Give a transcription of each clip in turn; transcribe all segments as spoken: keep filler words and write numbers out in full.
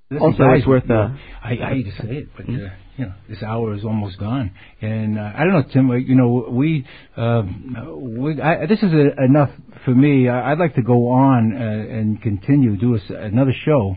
Listen, also, guys, it's worth. Uh, uh, I, I hate to say it, but uh, you know, this hour is almost gone, and uh, I don't know, Tim. You know, we, uh, we I, this is a, enough for me. I, I'd like to go on uh, and continue do a, another show.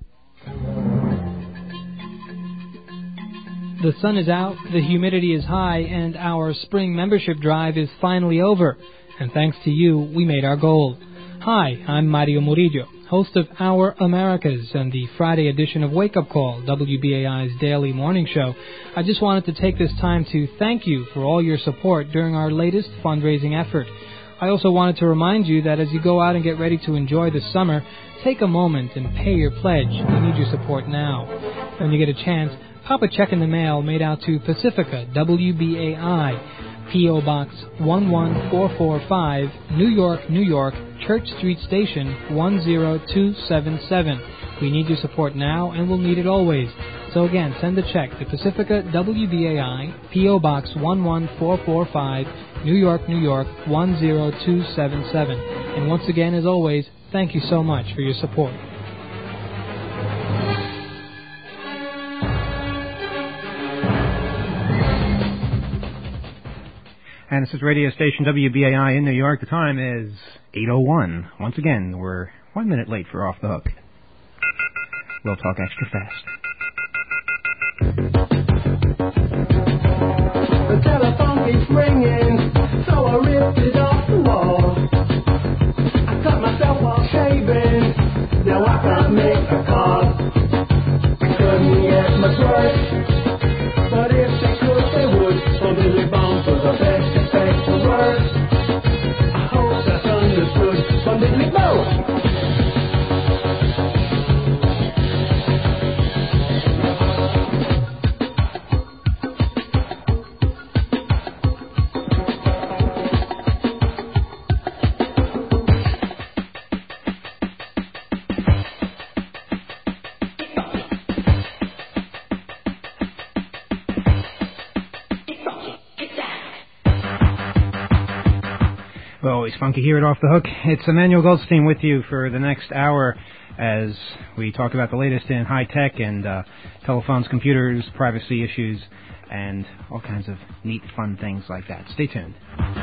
The sun is out, the humidity is high, and our spring membership drive is finally over. And thanks to you, we made our goal. Hi, I'm Mario Murillo, host of Our Americas and the Friday edition of Wake Up Call, W B A I's daily morning show. I just wanted to take this time to thank you for all your support during our latest fundraising effort. I also wanted to remind you that as you go out and get ready to enjoy the summer, take a moment and pay your pledge. We need your support now. When you get a chance, pop a check in the mail made out to Pacifica, W B A I, P O. Box one one four four five, New York, New York, Church Street Station one zero two seven seven. We need your support now, and we'll need it always. So again, send a check to Pacifica, W B A I, P O. Box one one four four five, New York, New York, one zero two seven seven. And once again, as always, thank you so much for your support. And this is radio station W B A I in New York. The time is eight oh one. Once again, we're one minute late for Off the Hook. We'll talk extra fast. The telephone keeps ringing, so I ripped it off the wall. I cut myself while shaving, now I can't make a call. I couldn't get much worse, but if they could, they would. So Billy Bones was the best effective word. I hope that's understood from Billy Bones. Always funky here at Off the Hook. It's Emmanuel Goldstein with you for the next hour as we talk about the latest in high tech and uh, telephones, computers, privacy issues, and all kinds of neat, fun things like that. Stay tuned.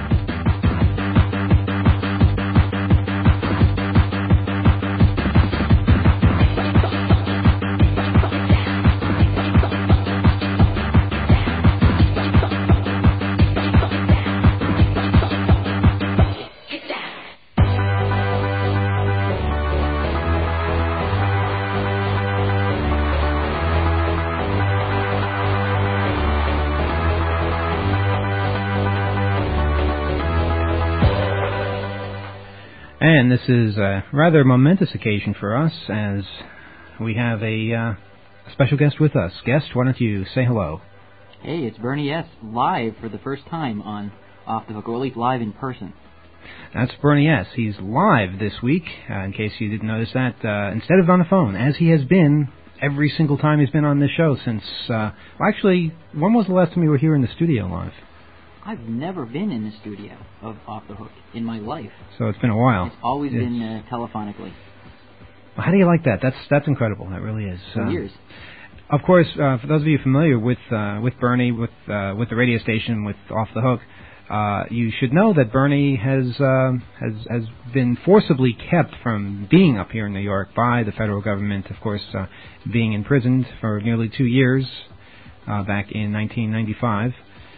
And this is a rather momentous occasion for us as we have a uh, special guest with us. Guest, why don't you say hello? Hey, it's Bernie S. live for the first time on Off the Hook, or at least live in person. That's Bernie S. He's live this week, uh, in case you didn't notice that, uh, instead of on the phone, as he has been every single time he's been on this show since, uh, well, actually, when was the last time you were here in the studio live? I've never been in the studio of Off the Hook in my life. So it's been a while. It's always it's... been uh, telephonically. Well, how do you like that? That's that's incredible. That really is. For uh, years. Of course, uh, for those of you familiar with uh, with Bernie, with uh, with the radio station, with Off the Hook, uh, you should know that Bernie has uh, has has been forcibly kept from being up here in New York by the federal government. Of course, uh, being imprisoned for nearly two years uh, back in nineteen ninety-five.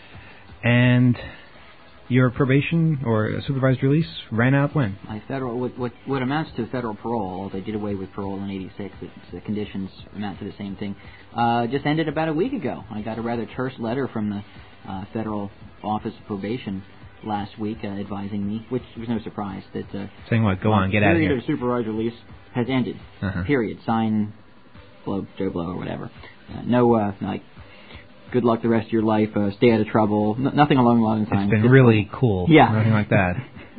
And your probation or supervised release ran out when? My federal, what, what, what amounts to federal parole, they did away with parole in eighty-six, it's, the conditions amount to the same thing, uh, just ended about a week ago. I got a rather terse letter from the uh, Federal Office of Probation last week uh, advising me, which was no surprise, that... Uh, Saying what? Go on, get out of here. The period of supervised release has ended. Uh-huh. Period. Sign, Blow, Joe Blow, or whatever. Uh, no, uh, like... good luck the rest of your life, uh, stay out of trouble, N- nothing along the lines. It's been really cool. Yeah. Nothing like that.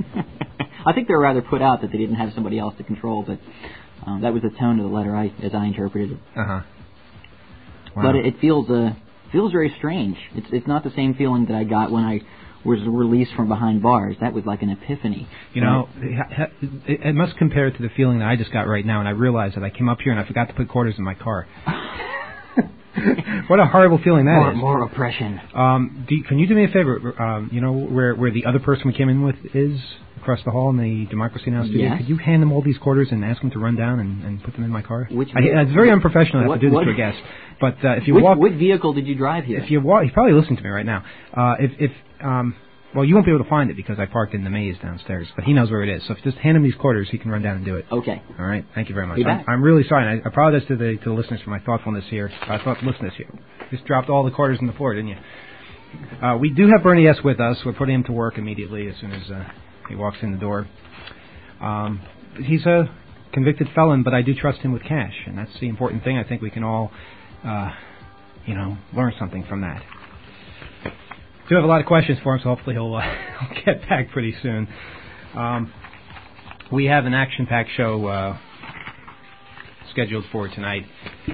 I think they were rather put out that they didn't have somebody else to control, but um, that was the tone of the letter I, as I interpreted it. Uh-huh. Wow. But it, it feels uh, feels very strange. It's it's not the same feeling that I got when I was released from behind bars. That was like an epiphany. You know, it, it, it must compare to the feeling that I just got right now, and I realized that I came up here and I forgot to put quarters in my car. What a horrible feeling that more, is. More oppression. Um, do you, can you do me a favor? Um, you know where where the other person we came in with is across the hall in the Democracy Now! studio? Yes. Could you hand them all these quarters and ask them to run down and, and put them in my car? Which I, it's very unprofessional to have to do this what, to a guest. But uh, if you which, walk... What vehicle did you drive here? If you walk... He's probably listening to me right now. Uh, if... if um, Well, you won't be able to find it because I parked in the maze downstairs, but he knows where it is. So if you just hand him these quarters, he can run down and do it. Okay. All right. Thank you very much. Be I'm, back. I'm really sorry. And I apologize to the to the listeners for my thoughtfulness here. I uh, thoughtlessness here. Just dropped all the quarters on the floor, didn't you? Uh, we do have Bernie S. with us. We're putting him to work immediately as soon as uh, he walks in the door. Um, he's a convicted felon, but I do trust him with cash, and that's the important thing. I think we can all, uh, you know, learn something from that. Do have a lot of questions for him, so hopefully he'll, uh, he'll get back pretty soon. Um, we have an action-packed show uh, scheduled for tonight.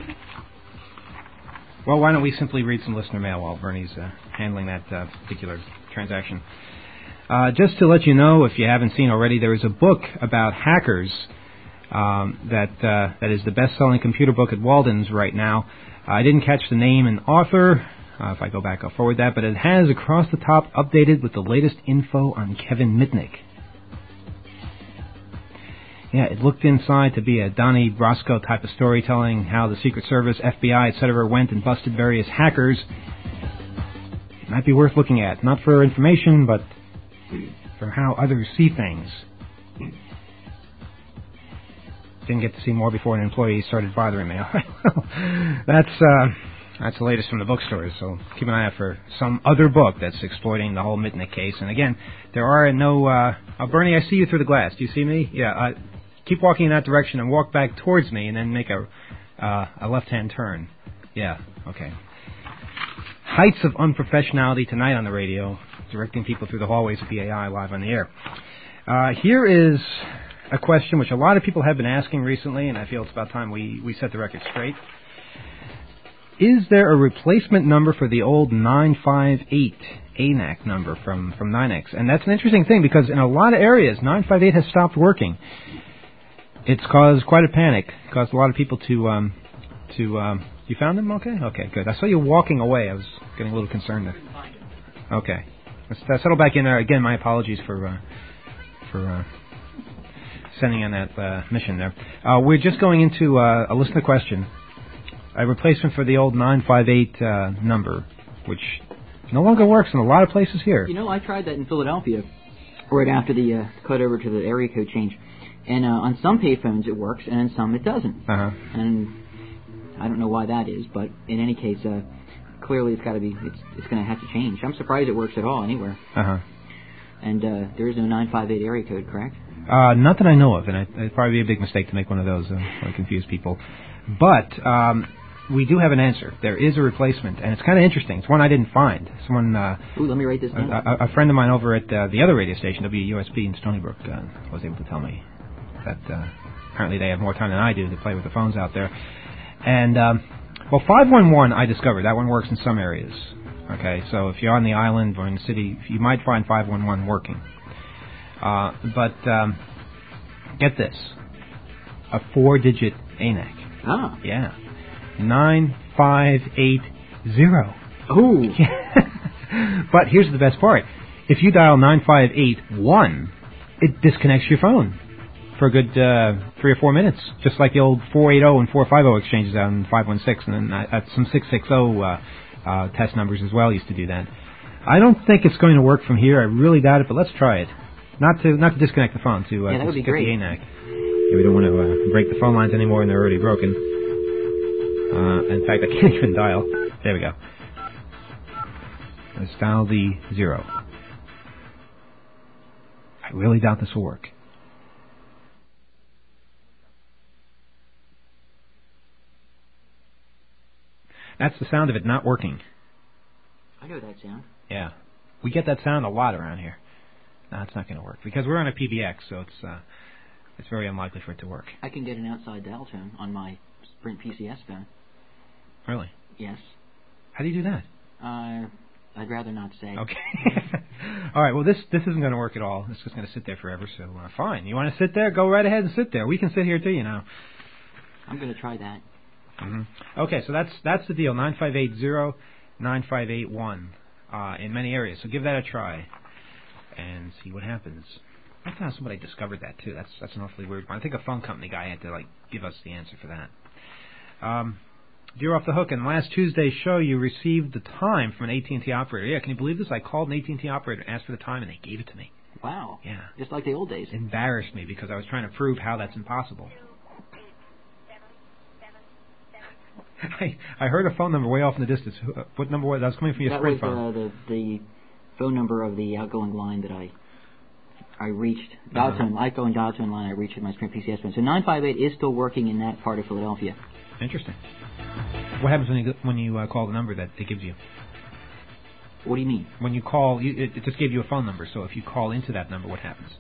Well, why don't we simply read some listener mail while Bernie's uh, handling that uh, particular transaction. Uh, just to let you know, if you haven't seen already, there is a book about hackers um, that uh, that is the best-selling computer book at Walden's right now. Uh, I didn't catch the name and author. Uh, if I go back, I'll forward that. But it has across the top updated with the latest info on Kevin Mitnick. Yeah, it looked inside to be a Donnie Brasco type of story telling how the Secret Service, F B I, et cetera went and busted various hackers. It might be worth looking at. Not for information, but for how others see things. Didn't get to see more before an employee started bothering me. That's... Uh, That's the latest from the bookstores, so keep an eye out for some other book that's exploiting the whole Mitnick case. And again, there are no... Uh, oh, Bernie, I see you through the glass. Do you see me? Yeah, uh, keep walking in that direction and walk back towards me and then make a, uh, a left-hand turn. Yeah, okay. Heights of unprofessionality tonight on the radio, directing people through the hallways of B A I live on the air. Uh, here is a question which a lot of people have been asking recently, and I feel it's about time we, we set the record straight. Is there a replacement number for the old nine five eight A N A C number from, from nine X? And that's an interesting thing because in a lot of areas, nine five eight has stopped working. It's caused quite a panic. It caused a lot of people to... Um, to um, you found them? Okay? Okay, good. I saw you walking away. I was getting a little concerned there. Okay. Let's uh, settle back in there. Again, my apologies for... Uh, for uh, sending in that uh, mission there. Uh, we're just going into uh, a listener question. A replacement for the old nine five eight uh, number, which no longer works in a lot of places here. You know, I tried that in Philadelphia right after the uh, cut over to the area code change. And uh, on some payphones it works, and on some it doesn't. Uh-huh. And I don't know why that is, but in any case, uh, clearly it's got to be, it's, it's going to have to change. I'm surprised it works at all anywhere. Uh-huh. And uh, there is no nine five eight area code, correct? Uh, not that I know of, and I, it'd probably be a big mistake to make one of those. Uh, I confuse people. But... Um, we do have an answer. There is a replacement, and it's kind of interesting. It's one I didn't find. Someone, uh, Ooh, let me write this down. A, a friend of mine over at uh, the other radio station, W U S B in Stony Brook, uh, was able to tell me that uh, apparently they have more time than I do to play with the phones out there. And um, well, five one one I discovered that one works in some areas. Okay, so if you're on the island or in the city, you might find five one one working. Uh, but um, get this: a four-digit A N A C. Ah, yeah. nine five eight zero. Ooh. But here's the best part. If you dial nine five eight one, it disconnects your phone for a good uh, three or four minutes, just like the old four eighty and four fifty exchanges out in five one six, and then uh, some six sixty uh, uh, test numbers as well used to do that. I don't think it's going to work from here. I really doubt it, but let's try it. Not to not to disconnect the phone, to uh, yeah, that would be get great. the A N A C. Yeah, we don't want to uh, break the phone lines anymore, and they're already broken. Uh, in fact, I can't even dial. There we go. Let's dial the zero. I really doubt this will work. That's the sound of it not working. I know that sound. Yeah. We get that sound a lot around here. No, it's not going to work. Because we're on a P B X, so it's uh, it's very unlikely for it to work. I can get an outside dial tone on my Sprint P C S phone. Really? Yes. How do you do that? Uh, I'd rather not say. Okay. All right, well, this this isn't going to work at all. It's just going to sit there forever, so uh, fine. You want to sit there? Go right ahead and sit there. We can sit here, too, you know. I'm going to try that. Mm-hmm. Okay, so that's that's the deal, nine five eight zero nine five eight one uh, in many areas. So give that a try and see what happens. I thought somebody discovered that, too. That's that's an awfully weird one. I think a phone company guy had to, like, give us the answer for that. Um, You're off the hook. In last Tuesday's show, you received the time from an A T and T operator. Yeah, can you believe this? I called an A T and T operator and asked for the time, and they gave it to me. Wow. Yeah. Just like the old days. It embarrassed me because I was trying to prove how that's impossible. I I heard a phone number way off in the distance. What number was that? Was coming from your that Sprint was, phone. Uh, the the phone number of the outgoing line that I I reached. Dial tone, uh-huh. outgoing dial tone line I reached in my Sprint P C S phone. So nine five eight is still working in that part of Philadelphia. Interesting. What happens when you when you uh, call the number that it gives you? What do you mean? When you call, you, it, it just gave you a phone number. So if you call into that number, what happens?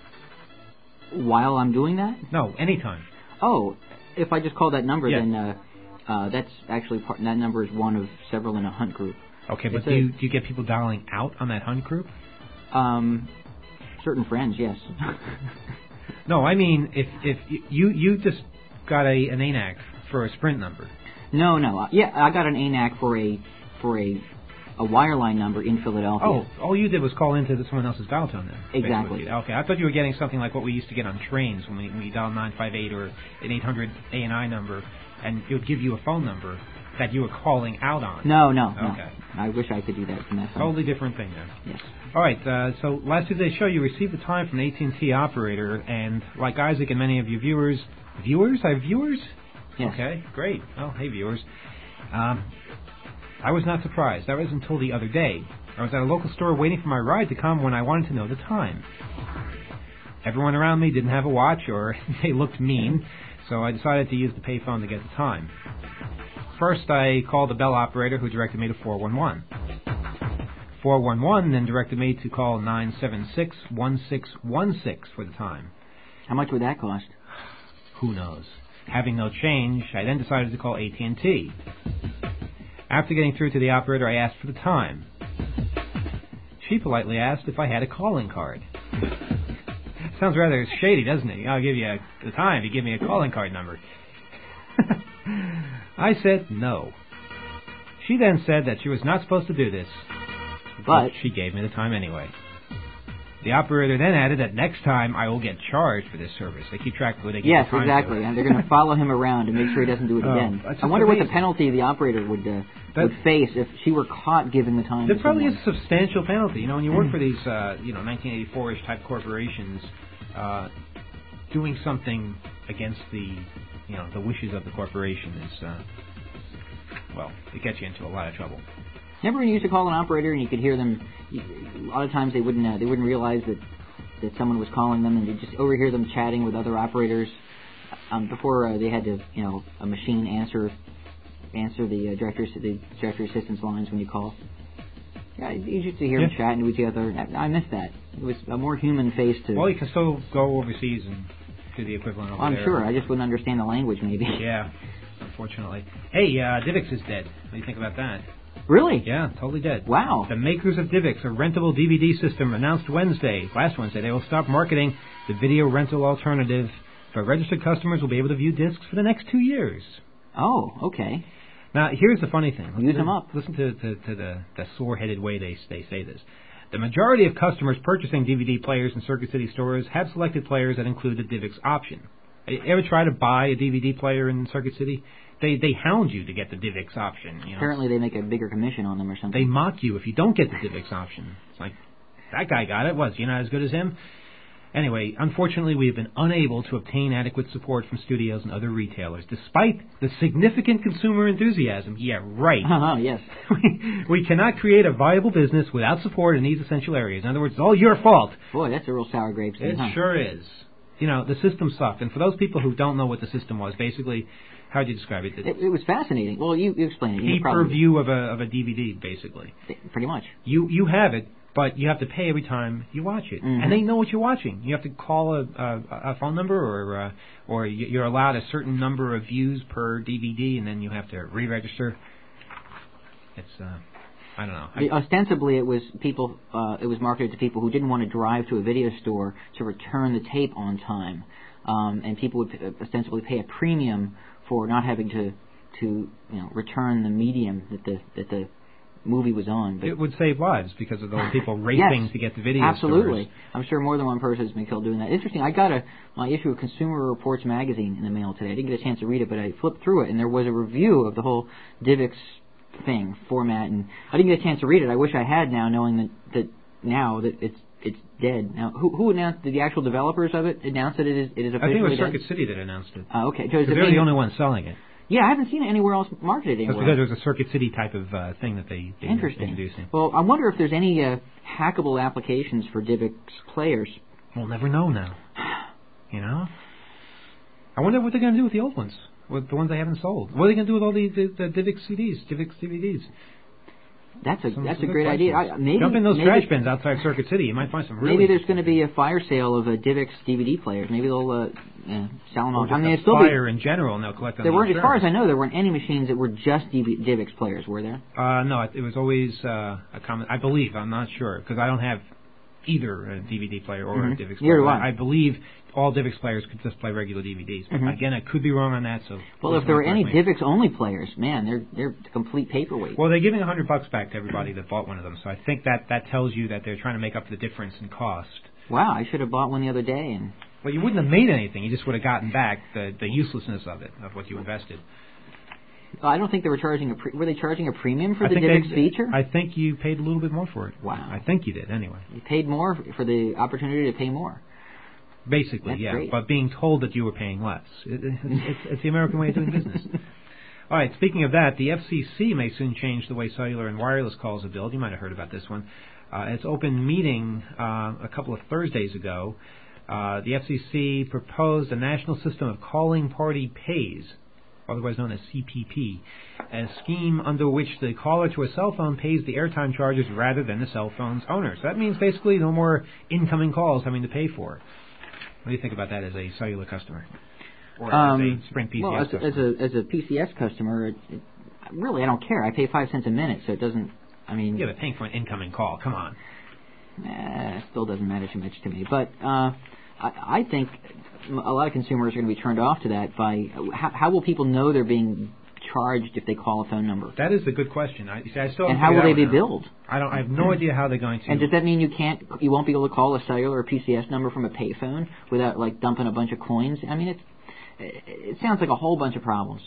While I'm doing that? No, anytime. Oh, if I just call that number, yeah. then uh, uh, that's actually part. That number is one of several in a hunt group. Okay, but It's do a, you, do you get people dialing out on that hunt group? Um, certain friends, yes. No, I mean if if you you just got a an A N A C for a Sprint number. No, no. Uh, yeah, I got an A N A C for a for a a wireline number in Philadelphia. Oh, all you did was call into someone else's dial tone then. Exactly. Basically. Okay, I thought you were getting something like what we used to get on trains when we, when we dial nine five eight or an eight hundred A N I number, and it would give you a phone number that you were calling out on. No, no, okay. no. I wish I could do that from that phone. Totally different thing then. Yes. All right, uh, so last Tuesday's show, you received the time from an A T and T operator, and like Isaac and many of your viewers, viewers? I have viewers? Yes. Okay, great. Oh, hey, viewers. Um, I was not surprised. That was until the other day. I was at a local store waiting for my ride to come when I wanted to know the time. Everyone around me didn't have a watch, or they looked mean, so I decided to use the payphone to get the time. First, I called the bell operator, who directed me to four one one. four one one then directed me to call nine seven six one six one six for the time. How much would that cost? Who knows? Having no change, I then decided to call A T and T. After getting through to the operator, I asked for the time. She politely asked if I had a calling card. Sounds rather shady, doesn't it? I'll give you a, the time if you give me a calling card number. I said no. She then said that she was not supposed to do this, but she gave me the time anyway. The operator then added that next time I will get charged for this service. They keep track of who they give yes, the time exactly, to. and they're going to follow him around to make sure he doesn't do it Oh, again. that's I wonder amazing. what the penalty the operator would uh, That- would face if she were caught giving the time. There to probably is someone. a substantial penalty. You know, when you work for these, uh, you know, nineteen eighty-four-ish type corporations, uh, doing something against the, you know, the wishes of the corporation is, uh, well, it gets you into a lot of trouble. Remember when you used to call an operator and you could hear them? You, a lot of times they wouldn't uh, they wouldn't realize that that someone was calling them, and you just overhear them chatting with other operators. Um, before uh, they had to, you know, a machine answer answer the uh, director the director assistance lines when you call. Yeah, you used to hear Yeah. them chatting with each other. I, I miss that. It was a more human face to. Well, you can still go overseas and do the equivalent over I'm there. sure. I just wouldn't understand the language, maybe. Yeah, unfortunately. Hey, uh, Divx is dead. What do you think about that? Really? Yeah, totally dead. Wow. The makers of Divx, a rentable D V D system, announced Wednesday, last Wednesday, they will stop marketing the video rental alternative, but registered customers will be able to view discs for the next two years. Oh, okay. Now, here's the funny thing. Use them up. Listen to, to, to the, the sore-headed way they, they say this. The majority of customers purchasing D V D players in Circuit City stores have selected players that include the Divx option. You ever try to buy a D V D player in Circuit City? They they hound you to get the Divx option. You know? Apparently they make a bigger commission on them or something. They mock you if you don't get the Divx option. It's like, that guy got it. Was you not as good as him? Anyway, unfortunately, we have been unable to obtain adequate support from studios and other retailers, despite the significant consumer enthusiasm. Yeah, right. Uh-huh, yes. we, we cannot create a viable business without support in these essential areas. In other words, it's all your fault. Boy, that's a real sour grapes thing, It huh? sure is. You know, the system sucked. And for those people who don't know what the system was, basically, how would you describe it? It, it was fascinating. Well, you, you explain it. You Pay probably- per view of a of a D V D, basically. Pretty much. You you have it, but you have to pay every time you watch it, Mm-hmm. and they know what you're watching. You have to call a a, a phone number, or uh, or you're allowed a certain number of views per D V D, and then you have to re-register. It's uh, I don't know. The, I, ostensibly, it was people. Uh, it was marketed to people who didn't want to drive to a video store to return the tape on time, um, and people would p- ostensibly pay a premium for not having to to you know return the medium that the that the movie was on. But it would save lives because of those people racing yes, to get the video absolutely. stores. I'm sure more than one person has been killed doing that. Interesting. I got a my issue of Consumer Reports magazine in the mail today. I didn't get a chance to read it, but I flipped through it, and there was a review of the whole DivX thing format, and I didn't get a chance to read it. I wish I had now, knowing that, that now that it's it's dead. Now, who who announced? Did the actual developers of it announce that it is it is officially I think it was dead? Circuit City that announced it. Uh, okay, so is it they're being, the only ones selling it. Yeah, I haven't seen it anywhere else marketed That's anywhere. because there's a Circuit City type of uh, thing that they, they Interesting. introducing. Well, I wonder if there's any uh, hackable applications for DivX players. We'll never know now. You know? I wonder what they're going to do with the old ones, with the ones they haven't sold. What are they going to do with all the, the, the DivX C Ds, DivX D V Ds? That's a Some, that's some a great idea. I, maybe Jump in those maybe, trash bins outside Circuit City. You might find some really. Maybe there's going to be a fire sale of uh, DivX D V D players. Maybe they'll uh, uh, sell them Or on. just I mean, a it's still fire be, in general, and they'll collect on there the weren't, as far as insurance. I know, there weren't any machines that were just D V DivX players, were there? Uh, no, it, it was always uh, a common. I believe. I'm not sure because I don't have either a D V D player or Mm-hmm. a DivX Neither player. do I. I believe all DivX players could just play regular D V Ds. But Mm-hmm. again, I could be wrong on that. So Well, please if there were don't any correct me. DivX only players, man, they're they're a complete paperweight. Well, they're giving a hundred bucks back to everybody that bought one of them. So I think that that tells you that they're trying to make up the difference in cost. Wow, I should have bought one the other day. And Well, you wouldn't have made anything. You just would have gotten back the the uselessness of it, of what you invested. well, I don't think they were charging a pre- were they charging a premium for I the think DivX they, feature? I think you paid a little bit more for it. Wow. I think you did anyway. You paid more for the opportunity to pay more. Basically, That's yeah. great. But being told that you were paying less. It, it's, it's, it's the American way of doing business. All right, speaking of that, the F C C may soon change the way cellular and wireless calls are billed. You might have heard about this one. Uh, its open meeting uh, a couple of Thursdays ago, uh, the F C C proposed a national system of calling party pays, otherwise known as C P P, a scheme under which the caller to a cell phone pays the airtime charges rather than the cell phone's owner. So that means basically no more incoming calls having to pay for. What do you think about that as a cellular customer? Or Um, as a Sprint P C S well, as, customer? as a as a P C S customer, it, it, really I don't care. I pay five cents a minute, so it doesn't. I mean, Yeah, but paying for an incoming call, come on. eh, still doesn't matter too much to me. But uh, I, I think a lot of consumers are going to be turned off to that. By how, how will people know they're being charged if they call a phone number? That is a good question. I, see, I still And haven't how will they figured be that one out. billed? I don't. I have no idea how they're going to. And does that mean you can't, you won't be able to call a cellular or P C S number from a payphone without like dumping a bunch of coins? I mean, it's it sounds like a whole bunch of problems.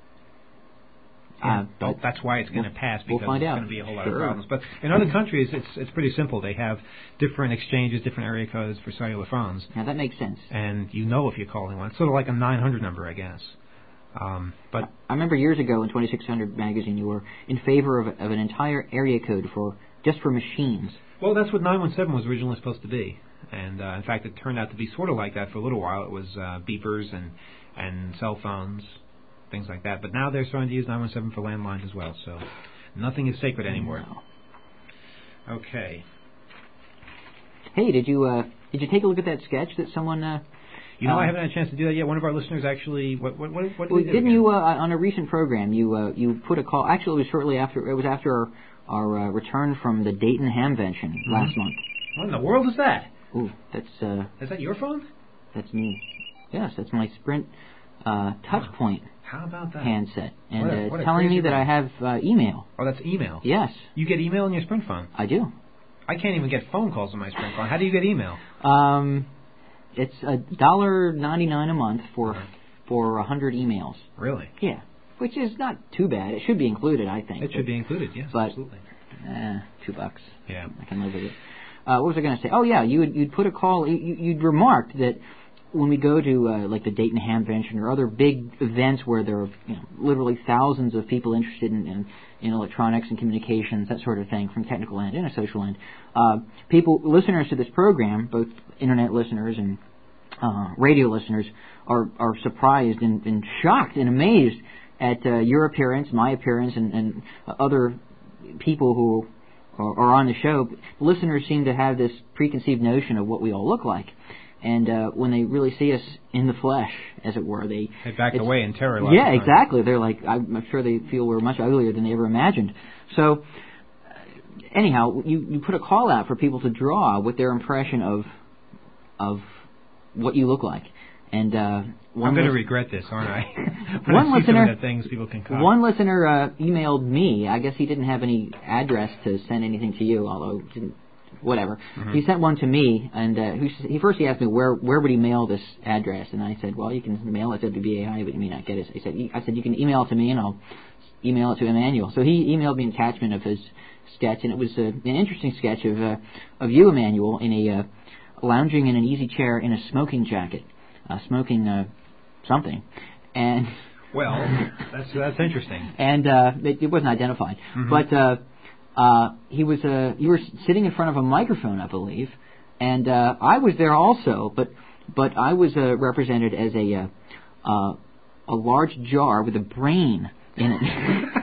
Yeah, Uh, well, that's why it's going to we'll- pass we'll because find it's out. going to be a whole lot Sure. of problems. But in other countries, it's it's pretty simple. They have different exchanges, different area codes for cellular phones, Now that makes sense. and you know if you're calling one. It's sort of like a nine hundred number, I guess. Um, but I remember years ago in twenty-six hundred magazine, you were in favor of, of an entire area code for just for machines. well, that's what nine one seven was originally supposed to be, and uh, in fact, it turned out to be sort of like that for a little while. It was uh, beepers and and cell phones, things like that. But now they're starting to use nine one seven for landlines as well. So nothing is sacred anymore. No. Okay. Hey, did you uh, did you take a look at that sketch that someone? Uh, You know, uh, I haven't had a chance to do that yet. One of our listeners actually, what what what, what did well, they do didn't again? you uh, on a recent program you uh, you put a call? Actually, it was shortly after. It was after our, our uh, return from the Dayton Hamvention Mm-hmm. last month. What in the world is that? Ooh, that's uh, Is that your phone? that's me. Yes, that's my Sprint uh, touch point How about that? handset, and What a- uh, what it's a telling me crazy that I have uh, email. Oh, that's email. Yes, You get email on your Sprint phone. I do. I can't even get phone calls on my Sprint phone. How do you get email? Um, it's a dollar ninety nine a month for Uh-huh. for a hundred emails. Really? Yeah, which is not too bad. It should be included, I think. It should be included. Yes, but- absolutely. Eh, two bucks. Yeah. I can live with it. Uh, what was I going to say? Oh yeah, you would, you'd put a call. You, you'd remarked that when we go to uh, like the Dayton Hamvention or other big events where there are you know, literally thousands of people interested in, in, in electronics and communications, that sort of thing, from technical end and a social end, uh, people, listeners to this program, both internet listeners and uh, radio listeners, are are surprised and, and shocked and amazed at uh, your appearance, my appearance, and, and other people who are, are on the show. Listeners seem to have this preconceived notion of what we all look like. And uh, when they really see us in the flesh, as it were, they They back it's- away in terror. a lot Yeah, of the time. exactly. They're like, I'm I'm sure they feel we're much uglier than they ever imagined. So, anyhow, you, you put a call out for people to draw with their impression of of what you look like. And uh, one I'm going to lis- regret this, aren't I? one I see listener, some of the things people can call. One listener uh, emailed me. I guess he didn't have any address to send anything to you, although didn't, whatever. Mm-hmm. He sent one to me, and uh, he, he first he asked me where where would he mail this address, and I said, well, you can mail it to W B A I, but you may not get it. He said, I said you can email it to me, and I'll email it to Emmanuel. So he emailed me an attachment of his sketch, and it was uh, an interesting sketch of uh, of you, Emmanuel, in a uh, lounging in an easy chair in a smoking jacket, uh, smoking uh, something, and well, that's that's interesting. And uh, it, it wasn't identified, mm-hmm. but uh, uh, he was uh, you were sitting in front of a microphone, I believe, and uh, I was there also, but but I was uh, represented as a uh, uh, a large jar with a brain in it.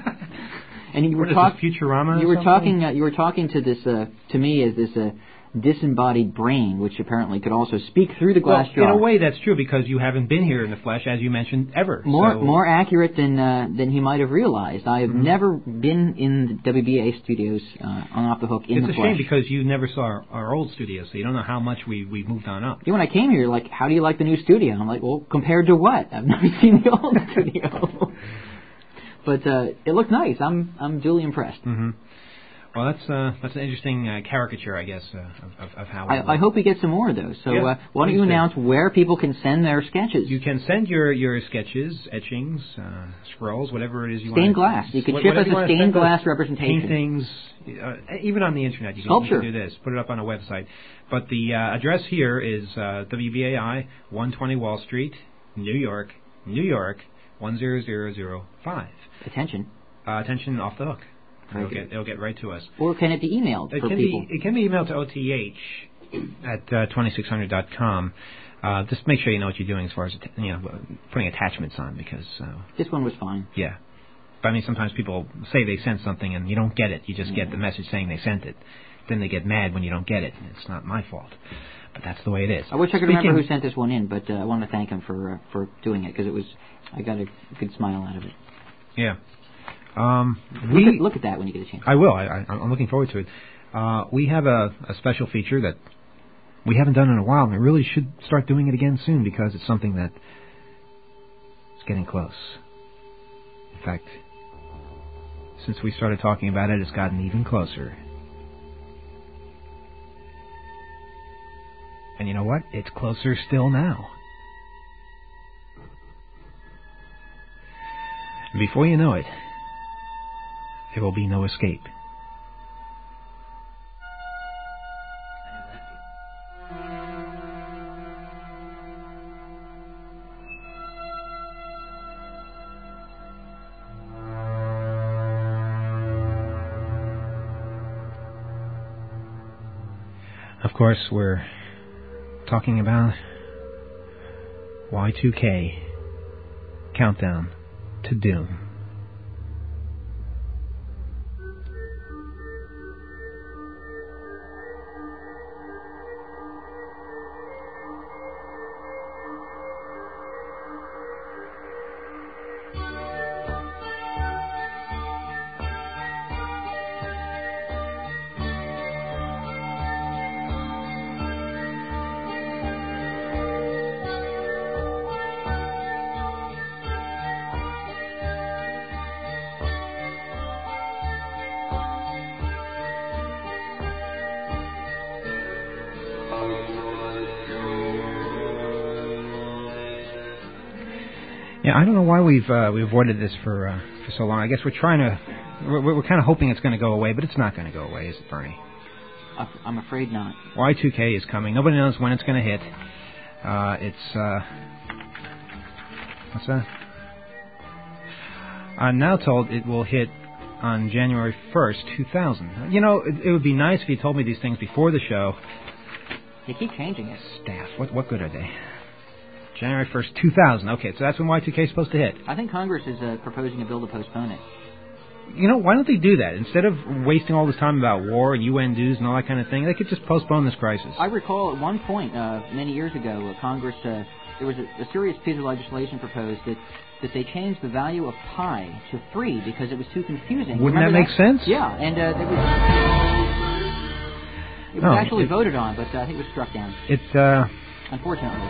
And you were talking Futurama. You were something? talking. Uh, you were talking to this uh, to me as this uh, disembodied brain, which apparently could also speak through the glass well, jar. In a way, that's true because you haven't been here in the flesh, as you mentioned, ever. More so. more accurate than uh, than he might have realized. I have mm-hmm. never been in the W B A studios uh, on Off the Hook in it's the a flesh. shame because you never saw our, our old studio, so you don't know how much we we moved on up. You know, when I came here, like, how do you like the new studio? I'm like, well, compared to what? I've never seen the old studio. But uh, it looked nice. I'm I'm duly impressed. Mm-hmm. Well, that's uh, that's an interesting uh, caricature, I guess, uh, of, of how. I, I hope we get some more of those. So yeah, uh, why don't you announce where people can send their sketches? You can send your, your sketches, etchings, uh, scrolls, whatever it is you stained want. Stained glass. You can what, ship us a stained glass us, representation. Paintings, uh, even on the internet. You can, Sculpture. you can do this. Put it up on a website. But the uh, address here is uh, W B A I, one twenty Wall Street, New York, New York, one zero zero zero five. Attention. Uh, attention, Off the Hook. Very It'll good. get, it'll get right to us. Or can it be emailed it for can people? Be, it can be emailed to O T H at uh, twenty-six hundred dot com. Uh, just make sure you know what you're doing as far as you know putting attachments on because uh, this one was fine. Yeah, but I mean sometimes people say they sent something and you don't get it. You just mm-hmm. get the message saying they sent it. Then they get mad when you don't get it. It's not my fault, but that's the way it is. I wish I could Speaking remember who sent this one in, but uh, I want to thank him for uh, for doing it because it was I got a good smile out of it. Yeah. Um, look, we, at, look at that when you get a chance. I will. I, I, I'm looking forward to it. Uh, we have a, a special feature that we haven't done in a while, and we really should start doing it again soon because it's something that is getting close. In fact, since we started talking about it, it's gotten even closer. And you know what? It's closer still now. Before you know it, there will be no escape. Of course, we're talking about Y two K, Countdown to Doom. Yeah, I don't know why we've uh, we avoided this for uh, for so long. I guess we're trying to, we're, we're kind of hoping it's going to go away, but it's not going to go away, is it, Bernie? I'm afraid not. Y two K is coming. Nobody knows when it's going to hit. Uh, it's uh, what's that? I'm now told it will hit on January first, two thousand. You know, it, it would be nice if you told me these things before the show. They keep changing it. Staff, what what good are they? January first, two thousand. Okay, so that's when Y two K is supposed to hit. I think Congress is uh, proposing a bill to postpone it. You know, why don't they do that? Instead of wasting all this time about war and U N dues and all that kind of thing, they could just postpone this crisis. I recall at one point, uh, many years ago, uh, Congress uh, there was a, a serious piece of legislation proposed that, that they changed the value of pi to three because it was too confusing. Wouldn't that Remember make sense? Yeah, and uh, it was, it was No, actually it- voted on, but uh, I think it was struck down, It's uh, unfortunately.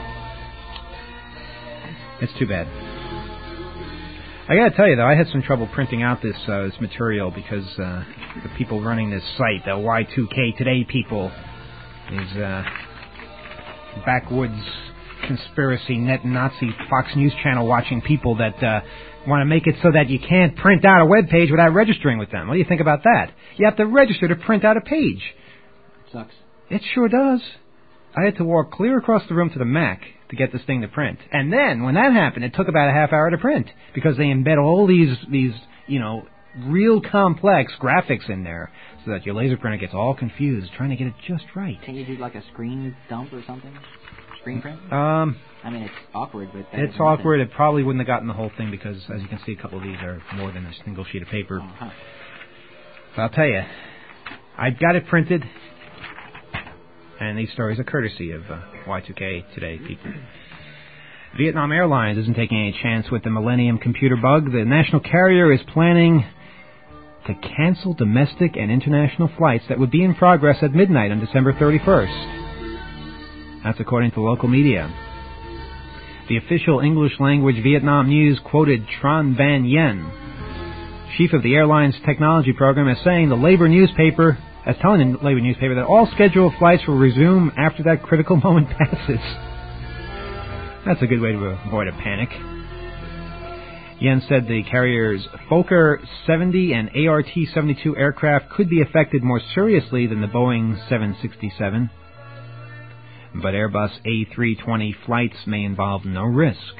it's too bad. I gotta tell you though, I had some trouble printing out this uh, this material because uh, the people running this site, the Y two K Today people, these uh, backwoods conspiracy net Nazi Fox News channel watching people that uh, want to make it so that you can't print out a web page without registering with them. What do you think about that? You have to register to print out a page. It sucks. It sure does. I had to walk clear across the room to the Mac to get this thing to print. And then, when that happened, it took about a half hour to print because they embed all these, these, you know, real complex graphics in there so that your laser printer gets all confused trying to get it just right. Can't you do like a screen dump or something? Screen print? Um, I mean, it's awkward, but... that it's is one awkward. thing. It probably wouldn't have gotten the whole thing because, as you can see, a couple of these are more than a single sheet of paper. Uh-huh. But I'll tell you, I got it printed, and these stories are courtesy of uh, Y two K Today people. Vietnam Airlines isn't taking any chance with the Millennium computer bug. The national carrier is planning to cancel domestic and international flights that would be in progress at midnight on December thirty-first. That's according to local media. The official English-language Vietnam News quoted Tran Van Yen, chief of the airline's technology program, as saying the labor newspaper, as telling the labor newspaper that all scheduled flights will resume after that critical moment passes. That's a good way to avoid a panic. Yen said the carrier's Fokker seventy and A R T seventy-two aircraft could be affected more seriously than the Boeing seven sixty-seven. But Airbus A three twenty flights may involve no risk.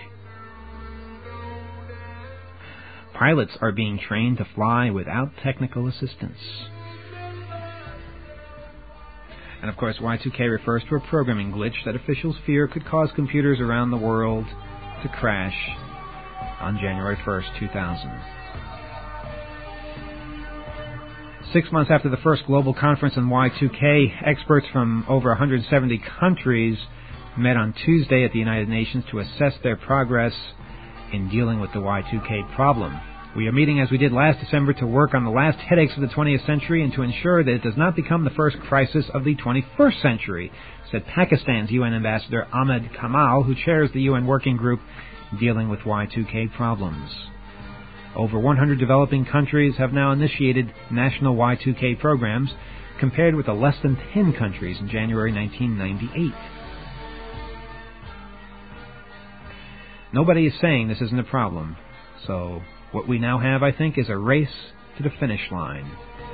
Pilots are being trained to fly without technical assistance. And of course, Y two K refers to a programming glitch that officials fear could cause computers around the world to crash on January first, two thousand. Six months after the first global conference on Y two K, experts from over one hundred seventy countries met on Tuesday at the United Nations to assess their progress in dealing with the Y two K problem. We are meeting as we did last December to work on the last headaches of the twentieth century and to ensure that it does not become the first crisis of the twenty-first century, said Pakistan's U N Ambassador Ahmed Kamal, who chairs the U N working group dealing with Y two K problems. Over one hundred developing countries have now initiated national Y two K programs, compared with the less than ten countries in January nineteen ninety-eight. Nobody is saying this isn't a problem, so what we now have, I think, is a race to the finish line.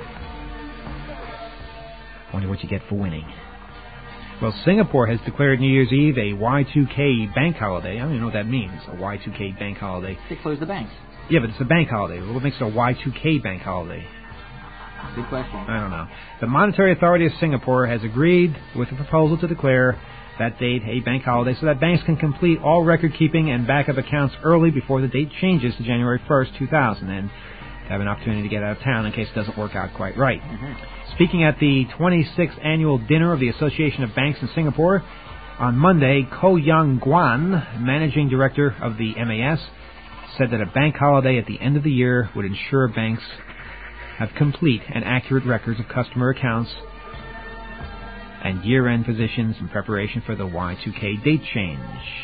Wonder what you get for winning. Well, Singapore has declared New Year's Eve a Y two K bank holiday. I don't even know what that means, a Y two K bank holiday. They closed the banks. Yeah, but it's a bank holiday. What makes it a Y two K bank holiday? Good question. I don't know. The Monetary Authority of Singapore has agreed with a proposal to declare that date a bank holiday so that banks can complete all record-keeping and backup accounts early before the date changes to January first, two thousand, and have an opportunity to get out of town in case it doesn't work out quite right. Mm-hmm. Speaking at the twenty-sixth annual dinner of the Association of Banks in Singapore, on Monday, Ko Young Guan, managing director of the M A S, said that a bank holiday at the end of the year would ensure banks have complete and accurate records of customer accounts and year-end positions in preparation for the Y two K date change.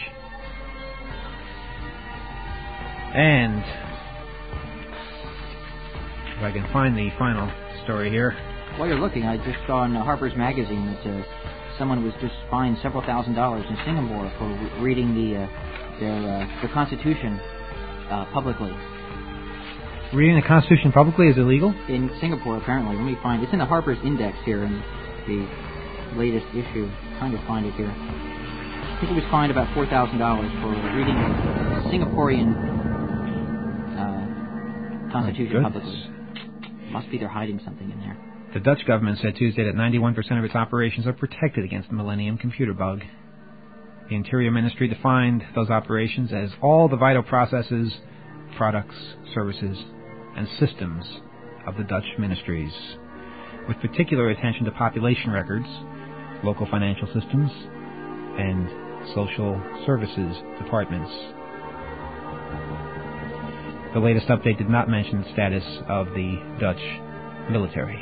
And if I can find the final story here. While you're looking, I just saw in uh, Harper's Magazine that uh, someone was just fined several thousand dollars in Singapore for re- reading the uh, their uh, the Constitution uh, publicly. Reading the Constitution publicly is illegal? In Singapore, apparently. Let me find. It's in the Harper's Index here in the latest issue. I'm trying to find it here. I think it was fined about four thousand dollars for reading the Singaporean uh, Constitution oh, publicly. Must be they're hiding something in there. The Dutch government said Tuesday that ninety-one percent of its operations are protected against the Millennium computer bug. The Interior Ministry defined those operations as all the vital processes, products, services, and systems of the Dutch ministries, with particular attention to population records, local financial systems, and social services departments. The latest update did not mention the status of the Dutch military.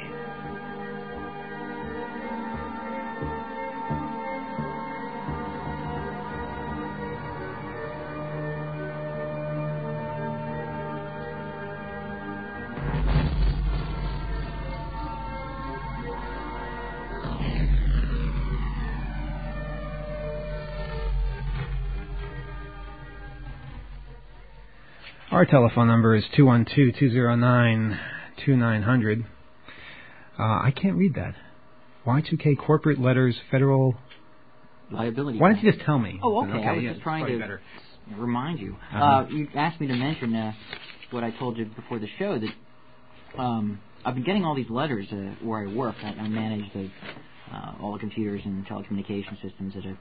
Our telephone number is two one two, two zero nine, two nine zero zero. Uh, I can't read that. Y two K corporate letters, federal liability. Why don't you just tell me? Oh, okay. okay I was yeah, just trying to better. remind you. Uh-huh. Uh, you asked me to mention uh, what I told you before the show, that um, I've been getting all these letters uh, where I work. I, I manage the, uh, all the computers and telecommunication systems at a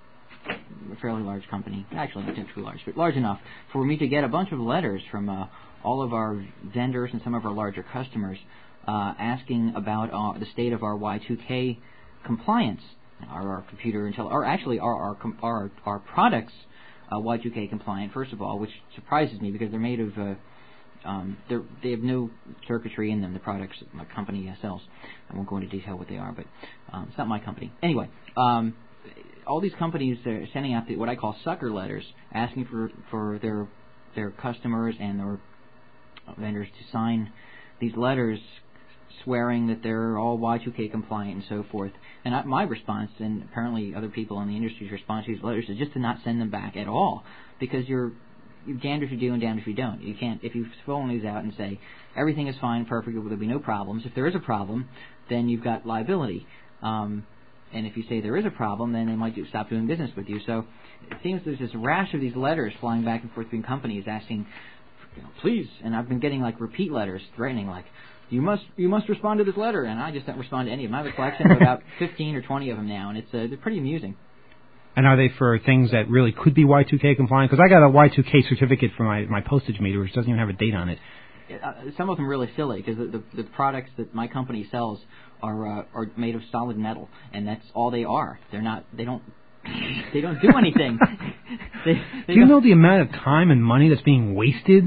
a fairly large company, actually not too large, but large enough for me to get a bunch of letters from uh, all of our vendors and some of our larger customers uh, asking about uh, the state of our Y two K compliance, our, our computer and tele- or actually our our our, our products uh, Y two K compliant. First of all, which surprises me because they're made of uh, um, they're, they have no circuitry in them. The products that my company sells. I won't go into detail what they are, but um, it's not my company. Anyway. Um, all these companies are sending out the, what I call sucker letters, asking for, for their their customers and their vendors to sign these letters swearing that they're all Y two K compliant and so forth. And I, my response, and apparently other people in the industry's response to these letters, is just to not send them back at all, because you're, you're damned if you do and damned if you don't. You can't, if you fill these out and say everything is fine, perfect, there'll be no problems. If there is a problem, then you've got liability. Um, And if you say there is a problem, then they might do, stop doing business with you. So it seems there's this rash of these letters flying back and forth between companies asking, you know, please. And I've been getting like repeat letters threatening, like, you must you must respond to this letter. And I just don't respond to any of them. I have a collection of about fifteen or twenty of them now, and it's uh, they're pretty amusing. And are they for things that really could be Y two K compliant? Because I got a Y two K certificate for my, my postage meter, which doesn't even have a date on it. Uh, some of them really silly, because the, the, the products that my company sells are uh, are made of solid metal, and that's all they are. They're not. They don't. They don't do anything. they, they do you know the amount of time and money that's being wasted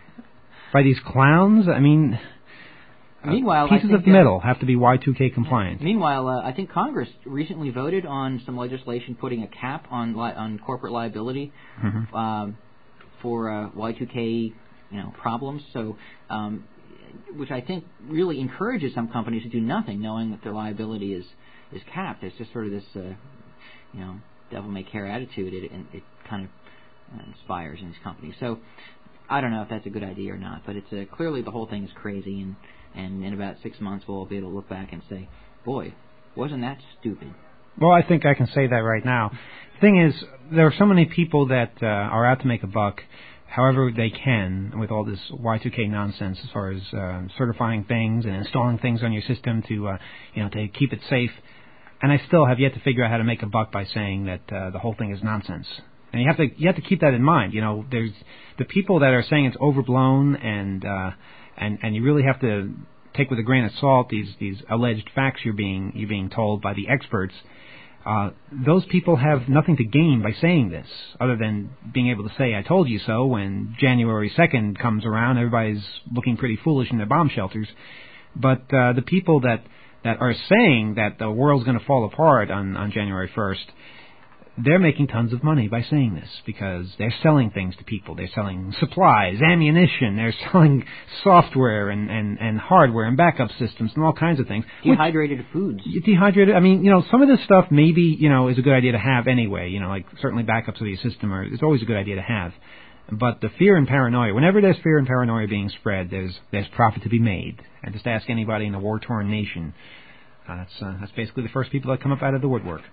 by these clowns? I mean, meanwhile, uh, pieces I think, of metal uh, have to be Y two K compliant. Meanwhile, uh, I think Congress recently voted on some legislation putting a cap on li- on corporate liability mm-hmm. um, for uh, Y two K, you know, problems. So. Um, which I think really encourages some companies to do nothing, knowing that their liability is, is capped. It's just sort of this, uh, you know, devil-may-care attitude it, it, it kind of uh, inspires in these companies. So I don't know if that's a good idea or not, but it's uh, clearly the whole thing is crazy, and, and in about six months we'll be able to look back and say, boy, wasn't that stupid? Well, I think I can say that right now. The thing is, there are so many people that uh, are out to make a buck, however they can, with all this Y two K nonsense as far as uh, certifying things and installing things on your system to, uh, you know, to keep it safe. And I still have yet to figure out how to make a buck by saying that uh, the whole thing is nonsense. And you have to you have to keep that in mind. You know, there's the people that are saying it's overblown, and uh, and and you really have to take with a grain of salt these these alleged facts you're being you're being told by the experts. Uh, those people have nothing to gain by saying this, other than being able to say, I told you so, when January second comes around, everybody's looking pretty foolish in their bomb shelters. But uh, the people that, that are saying that the world's going to fall apart on, on January first, they're making tons of money by saying this, because they're selling things to people. They're selling supplies, ammunition, they're selling software and, and, and hardware and backup systems and all kinds of things. Dehydrated which, foods. Dehydrated, I mean, you know, some of this stuff maybe, you know, is a good idea to have anyway. You know, like certainly backups of your system are, it's always a good idea to have. But the fear and paranoia, whenever there's fear and paranoia being spread, there's there's profit to be made. And just ask anybody in a war-torn nation. Uh, that's, uh, that's basically the first people that come up out of the woodwork.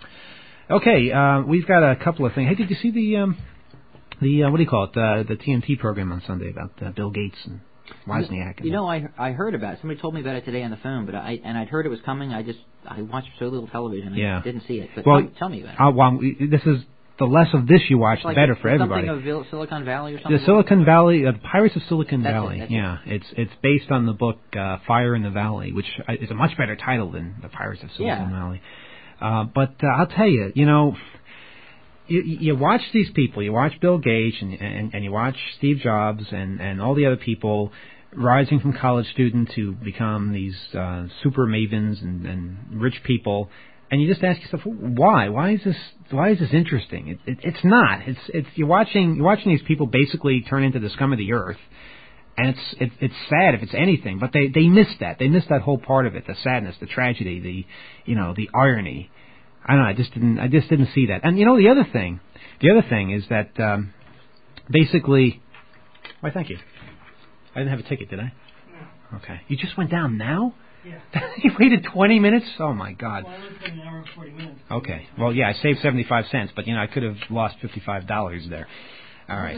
Okay, uh, we've got a couple of things. Hey, did you see the um, the uh, what do you call it? Uh, the T N T program on Sunday about uh, Bill Gates and Wozniak? And you know, I I heard about it. Somebody told me about it today on the phone, but I and I'd heard it was coming. I just I watched so little television, I yeah. didn't see it. But well, tell, tell me about it. Uh, well, this is the less of this you watch, like the better it's for everybody. Something of Silicon Valley or something. The Silicon Valley, uh, the Pirates of Silicon that's Valley. It, yeah, it. it's it's based on the book uh, Fire in the Valley, which is a much better title than the Pirates of Silicon yeah. Valley. Uh, but uh, I'll tell you, you know. you, you watch these people. You watch Bill Gates and, and, and you watch Steve Jobs and, and all the other people rising from college student to become these uh, super mavens and, and rich people, and you just ask yourself, why? Why is this? Why is this interesting? It, it, it's not. It's it's you're watching you're watching these people basically turn into the scum of the earth, and it's it, it's sad if it's anything. But they they miss that. They miss that whole part of it, the sadness, the tragedy, the you know the irony. I don't know. I just didn't I just didn't see that. And you know the other thing, the other thing is that um, basically, why thank you. I didn't have a ticket, did I? No. Okay. You just went down now? Yeah. You waited twenty minutes? Oh, my God. Well, I went for an hour and forty minutes. Okay. Well, yeah, I saved seventy-five cents, but, you know, I could have lost fifty-five dollars there. All right.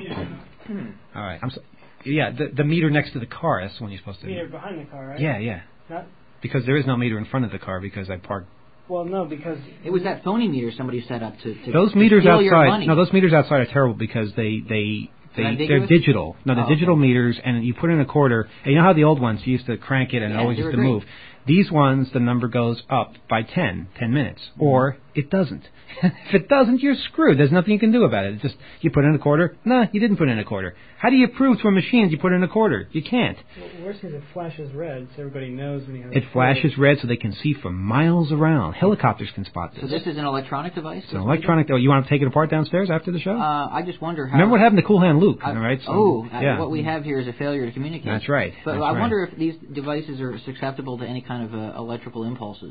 All right. I'm so, yeah, the, the meter next to the car, that's the one you're supposed to... Meter behind the car, right? Yeah, yeah. Not, because there is no meter in front of the car because I parked... well, no, because... It was that phony meter somebody set up to, to Those to meters steal your outside... money. No, those meters outside are terrible because they... they They, they're ambiguous? digital. No, they're Oh, okay. digital meters, and you put in a quarter. And you know how the old ones, you used to crank it and Yeah, it always they used were to great. move. These ones, the number goes up by ten, ten minutes. Mm-hmm. Or it doesn't. If it doesn't, you're screwed. There's nothing you can do about it. It's just, you put in a quarter. No, you didn't put in a quarter. How do you prove to a machine that you put in a quarter? You can't. Well, worse is it flashes red, so everybody knows when you have It flashes red so they can see for miles around. Helicopters can spot this. So this is an electronic device? It's an electronic... Oh, you want to take it apart downstairs after the show? Uh, I just wonder how... Remember what happened to Cool Hand Luke, I, all right? So, oh, yeah. uh, what we have here is a failure to communicate. That's right. But That's I right. wonder if these devices are susceptible to any kind of uh, electrical impulses.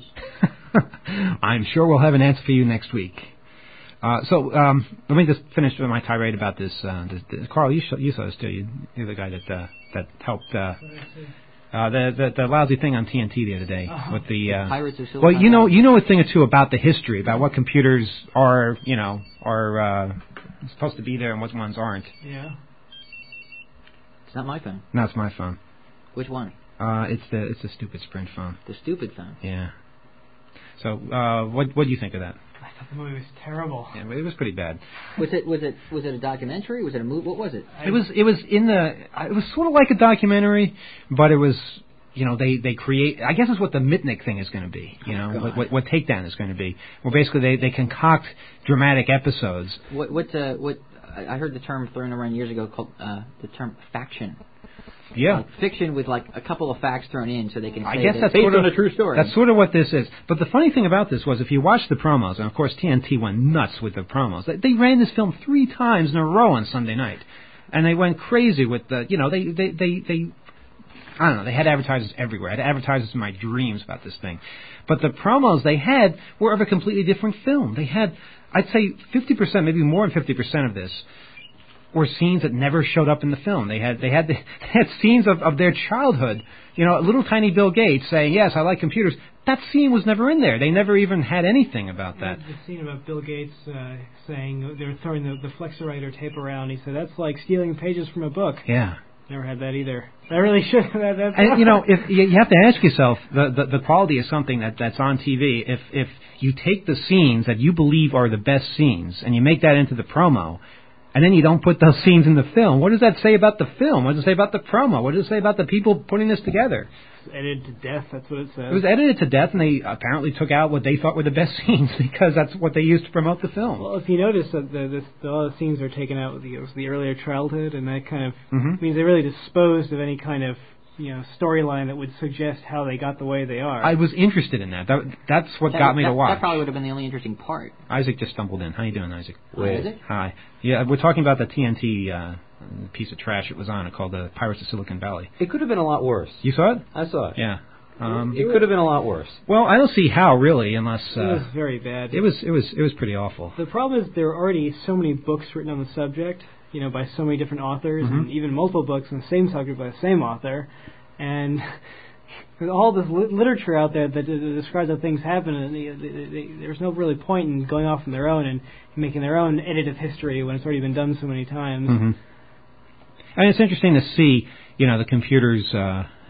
I'm sure we'll have an answer for you next week. Uh, so um, let me just finish with my tirade about this. Uh, this, this Carl, you, sh- you saw this too. You, you're the guy that uh, that helped uh, uh, the, the the lousy thing on T N T the other day Uh-huh. with the. Uh, Pirates of Silicon well, you know, Valley. you know a thing or two about the history, about what computers are, you know, are uh, supposed to be there and what ones aren't. Yeah. It's not my phone. No, it's my phone. Which one? Uh, it's the it's the stupid Sprint phone. The stupid phone. Yeah. So, uh, what what do you think of that? I thought the movie was terrible. Yeah, it was pretty bad. Was it was it was it a documentary? Was it a movie? What was it? It was it was in the it was sort of like a documentary, but it was you know they they create I guess it's what the Mitnick thing is going to be. You know Oh, what, what what Takedown is going to be. Well, basically they they concoct dramatic episodes. What what uh, what? I I heard the term thrown around years ago called uh, the term faction. Yeah. Like fiction with like a couple of facts thrown in so they can say I guess that that's based sort of on a true story. That's sort of what this is. But the funny thing about this was, if you watch the promos, and of course T N T went nuts with the promos. They, they ran this film three times in a row on Sunday night, and they went crazy with the, you know, they they they, they I don't know, they had advertisers everywhere. I had advertisers in my dreams about this thing. But the promos they had were of a completely different film. They had, I'd say, fifty percent, maybe more than fifty percent of this were scenes that never showed up in the film. They had they had, the, they had scenes of, of their childhood. You know, little tiny Bill Gates saying, yes, I like computers. That scene was never in there. They never even had anything about that. The scene about Bill Gates uh, saying they were throwing the, the Flexowriter tape around. He said, that's like stealing pages from a book. Yeah. Never had that either. I really should have had that. And, you know, if you you have to ask yourself, the, the, the quality of something that, that's on T V, if, if you take the scenes that you believe are the best scenes and you make that into the promo, and then you don't put those scenes in the film, what does that say about the film? What does it say about the promo? What does it say about the people putting this together? It's edited to death, that's what it says. It was edited to death, and they apparently took out what they thought were the best scenes because that's what they used to promote the film. Well, if you notice that the, this, the, all the scenes are taken out with the, with the earlier childhood, and that kind of Mhm. means they really disposed of any kind of you know storyline that would suggest how they got the way they are. I was interested in that. that that's what That- got me that, to watch. That probably would have been the only interesting part. Isaac just stumbled in. How you doing, Isaac? Wait. Is it? Hi. Yeah, we're talking about the T N T uh, piece of trash it was on. It called the Pirates of Silicon Valley. It could have been a lot worse. You saw it? I saw it. Yeah. Um, It could have been a lot worse. well, I don't see how really, unless it was uh, very bad. it was it was it was pretty awful. The problem is there are already so many books written on the subject, you know, by so many different authors, Mhm. and even multiple books on the same subject by the same author, and there's all this li- literature out there that, that describes how things happen, and they, they, they, there's no really point in going off on their own and making their own edit of history when it's already been done so many times. hmm And it's interesting to see, you know, the computers uh,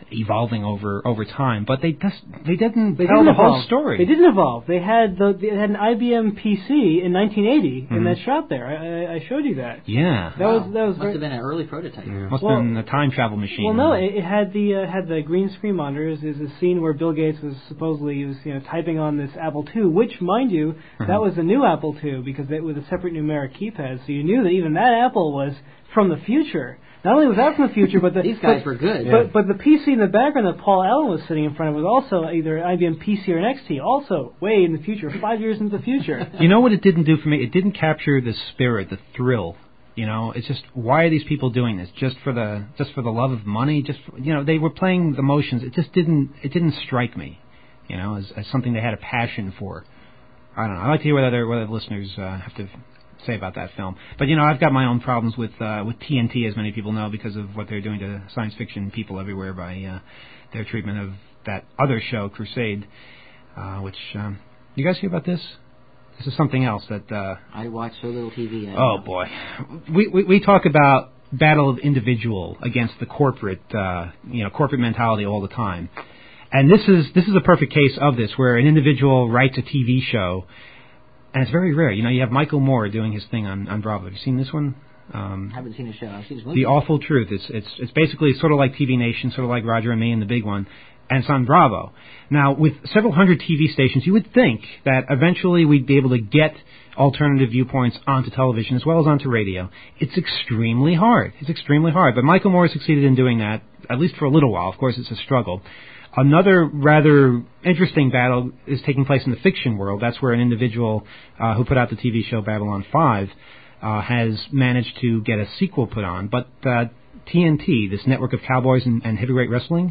evolving over over time, but they just they didn't They tell didn't the evolve. whole story. They didn't evolve. They had the they had an I B M P C in nineteen eighty Mm-hmm. in that shop there. I, I I showed you that. Yeah, That was that was Must very, have been an early prototype. must Well- have been a time travel machine. Well, no, it, it had the uh, had the green screen monitors. There's a scene where Bill Gates was supposedly he was you know typing on this Apple two, which, mind you, Uh-huh. that was a new Apple two because it was a separate numeric keypad. So you knew that even that Apple was from the future. Not only was that from the future, but the These guys but, were good. But but the P C in the background that Paul Allen was sitting in front of was also either I B M P C or an X T, also way in the future, five years into the future. You know what it didn't do for me? It didn't capture the spirit, the thrill. You know, it's just, why are these people doing this? Just for the just for the love of money? Just for, you know, they were playing the motions. It just didn't it didn't strike me, you know, as, as something they had a passion for. I don't know. I'd like to hear what other what other listeners uh, have to say about that film. But you know, I've got my own problems with uh, with T N T, as many people know, because of what they're doing to science fiction people everywhere by uh, their treatment of that other show, Crusade, uh, which um, you guys hear about this? This is something else that. Uh, I watch so little T V. I don't oh know. boy, we, we we talk about battle of individual against the corporate, uh, you know, corporate mentality all the time, and this is this is a perfect case of this, where an individual writes a T V show, and it's very rare. You know, you have Michael Moore doing his thing on, on Bravo. Have you seen this one? Um, I haven't seen the show. I've seen his movie. The Awful Truth. It's it's it's basically sort of like T V Nation, sort of like Roger and Me and the big one, and it's on Bravo. Now, with several hundred T V stations, you would think that eventually we'd be able to get alternative viewpoints onto television as well as onto radio. It's extremely hard. It's extremely hard. But Michael Moore succeeded in doing that, at least for a little while. Of course, it's a struggle. Another rather interesting battle is taking place in the fiction world. That's where an individual uh, who put out the T V show Babylon five uh, has managed to get a sequel put on. But uh, T N T, this network of cowboys and, and heavyweight wrestling,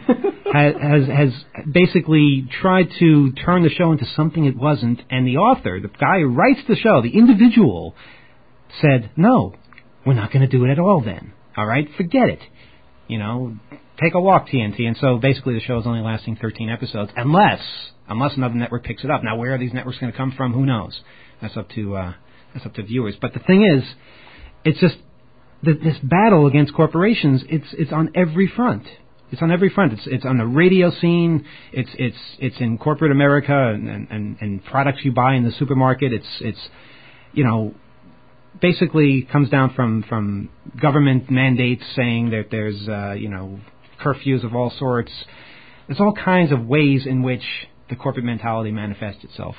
has, has has basically tried to turn the show into something it wasn't. And the author, the guy who writes the show, the individual, said, no, we're not going to do it at all then. All right? Forget it. You know, take a walk, T N T. And so basically the show is only lasting thirteen episodes, unless unless another network picks it up. Now, where are these networks going to come from? Who knows? That's up to uh, that's up to viewers. But the thing is, it's just th- this battle against corporations. It's it's on every front. It's on every front. It's it's on the radio scene. It's it's it's in corporate America and and, and products you buy in the supermarket. It's it's you know. Basically comes down from, from government mandates saying that there's, uh, you know, curfews of all sorts. There's all kinds of ways in which the corporate mentality manifests itself.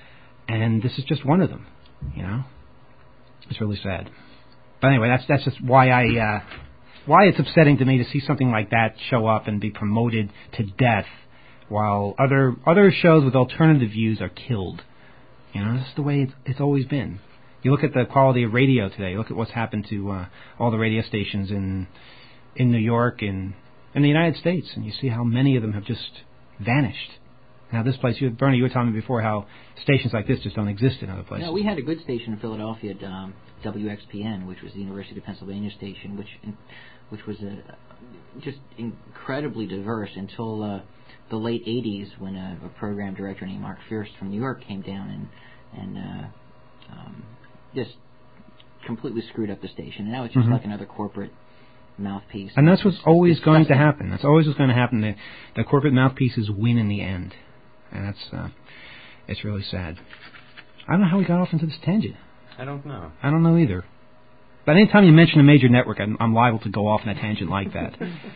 And this is just one of them, you know. It's really sad. But anyway, that's that's just why I uh, why it's upsetting to me to see something like that show up and be promoted to death while other other shows with alternative views are killed. You know, this is the way it's, it's always been. You look at the quality of radio today. Look at what's happened to uh, all the radio stations in in New York and in the United States, and you see how many of them have just vanished. Now, this place, you, Bernie, you were telling me before how stations like this just don't exist in other places. No, we had a good station in Philadelphia, um, W X P N, which was the University of Pennsylvania station, which which was uh, just incredibly diverse until uh, the late eighties, when a, a program director named Mark Fierce from New York came down and and uh, um, just completely screwed up the station. And now it's just Mm-hmm. like another corporate mouthpiece. And that's what's It's always disgusting. going to happen. That's always what's going to happen. The, the corporate mouthpieces win in the end. And that's, uh, it's really sad. I don't know how we got off into this tangent. I don't know. I don't know either. But anytime you mention a major network, I'm, I'm liable to go off on a tangent like that.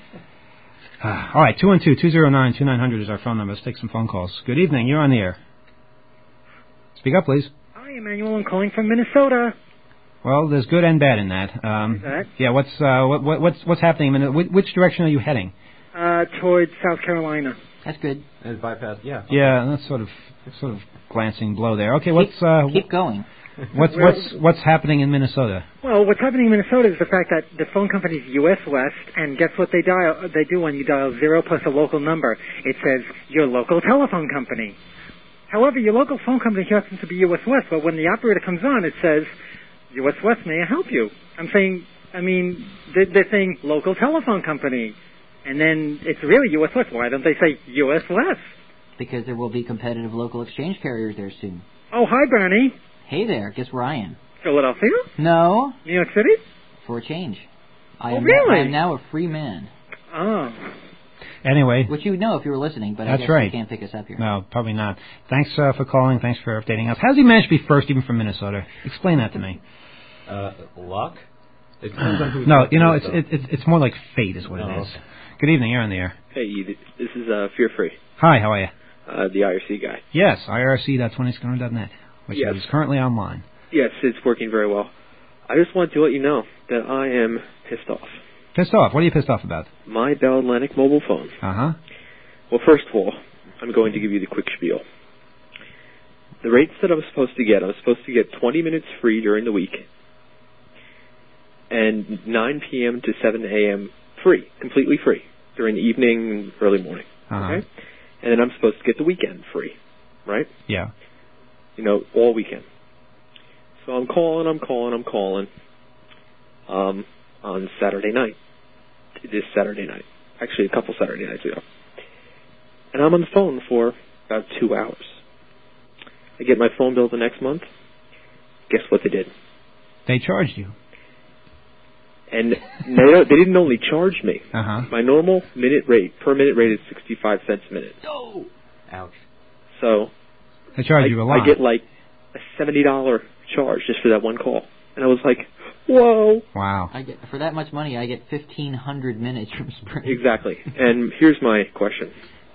uh, all right, two one two, two zero nine, two nine zero zero is our phone number. Let's take some phone calls. Good evening. You're on the air. Speak up, please. Hi, Emmanuel. I'm calling from Minnesota. Well, there's good and bad in that. Um, that? Yeah, what's uh, what, what, what's what's happening? In which, which direction are you heading? Uh, towards South Carolina. That's good. And bypass, yeah. Yeah, that's sort of sort of glancing blow there. Okay, what's uh, Keep going. what's Well- what's what's happening in Minnesota? Well, what's happening in Minnesota is the fact that the phone company's U S West, and guess what they dial? They do when you dial zero plus a local number. It says your local telephone company. However, your local phone company happens to be U S West, but when the operator comes on, it says U S West, may I help you? I'm saying, I mean, they're, they're saying local telephone company, and then it's really U S West. Why don't they say U S West? Because there will be competitive local exchange carriers there soon. Oh, hi, Bernie. Hey there, guess where I am? Philadelphia? No, New York City? for a change. I Oh, am really? I am now a free man. Oh. Anyway. Which you would know if you were listening, but I That's guess right. you can't pick us up here. No, probably not. Thanks uh, for calling. Thanks for updating us. How does he manage to be first, even from Minnesota? Explain that to me. Uh, luck? It depends on who No, talks you know, to, it's though. it, it's it's more like fate is what Oh, it is. okay. Good evening. You're on the air. Hey, this is uh, Fear Free, Hi, how are you? uh, the I R C guy. Yes, I R C dot twenty scanner dot net, which Yes. is currently online. Yes, it's working very well. I just want to let you know that I am pissed off. Pissed off. What are you pissed off about? My Bell Atlantic mobile phone. Uh-huh. Well, first of all, I'm going to give you the quick spiel. The rates that I was supposed to get, I was supposed to get twenty minutes free during the week and nine p.m. to seven a.m. free, completely free, during the evening, early morning. Uh-huh. Okay? And then I'm supposed to get the weekend free, right? Yeah. You know, all weekend. So I'm calling, I'm calling, I'm calling um, on Saturday night, this Saturday night, actually a couple Saturday nights ago. And I'm on the phone for about two hours. I get my phone bill the next month. Guess what they did? They charged you. And they, don't- they didn't only charge me. Uh-huh. My normal minute rate, per minute rate is sixty-five cents a minute. No! Ouch. So They charge I, you a lot. I get like a seventy dollars charge just for that one call. And I was like, whoa. Wow. I get For that much money, I get fifteen hundred minutes from Sprint. Exactly. And here's my question.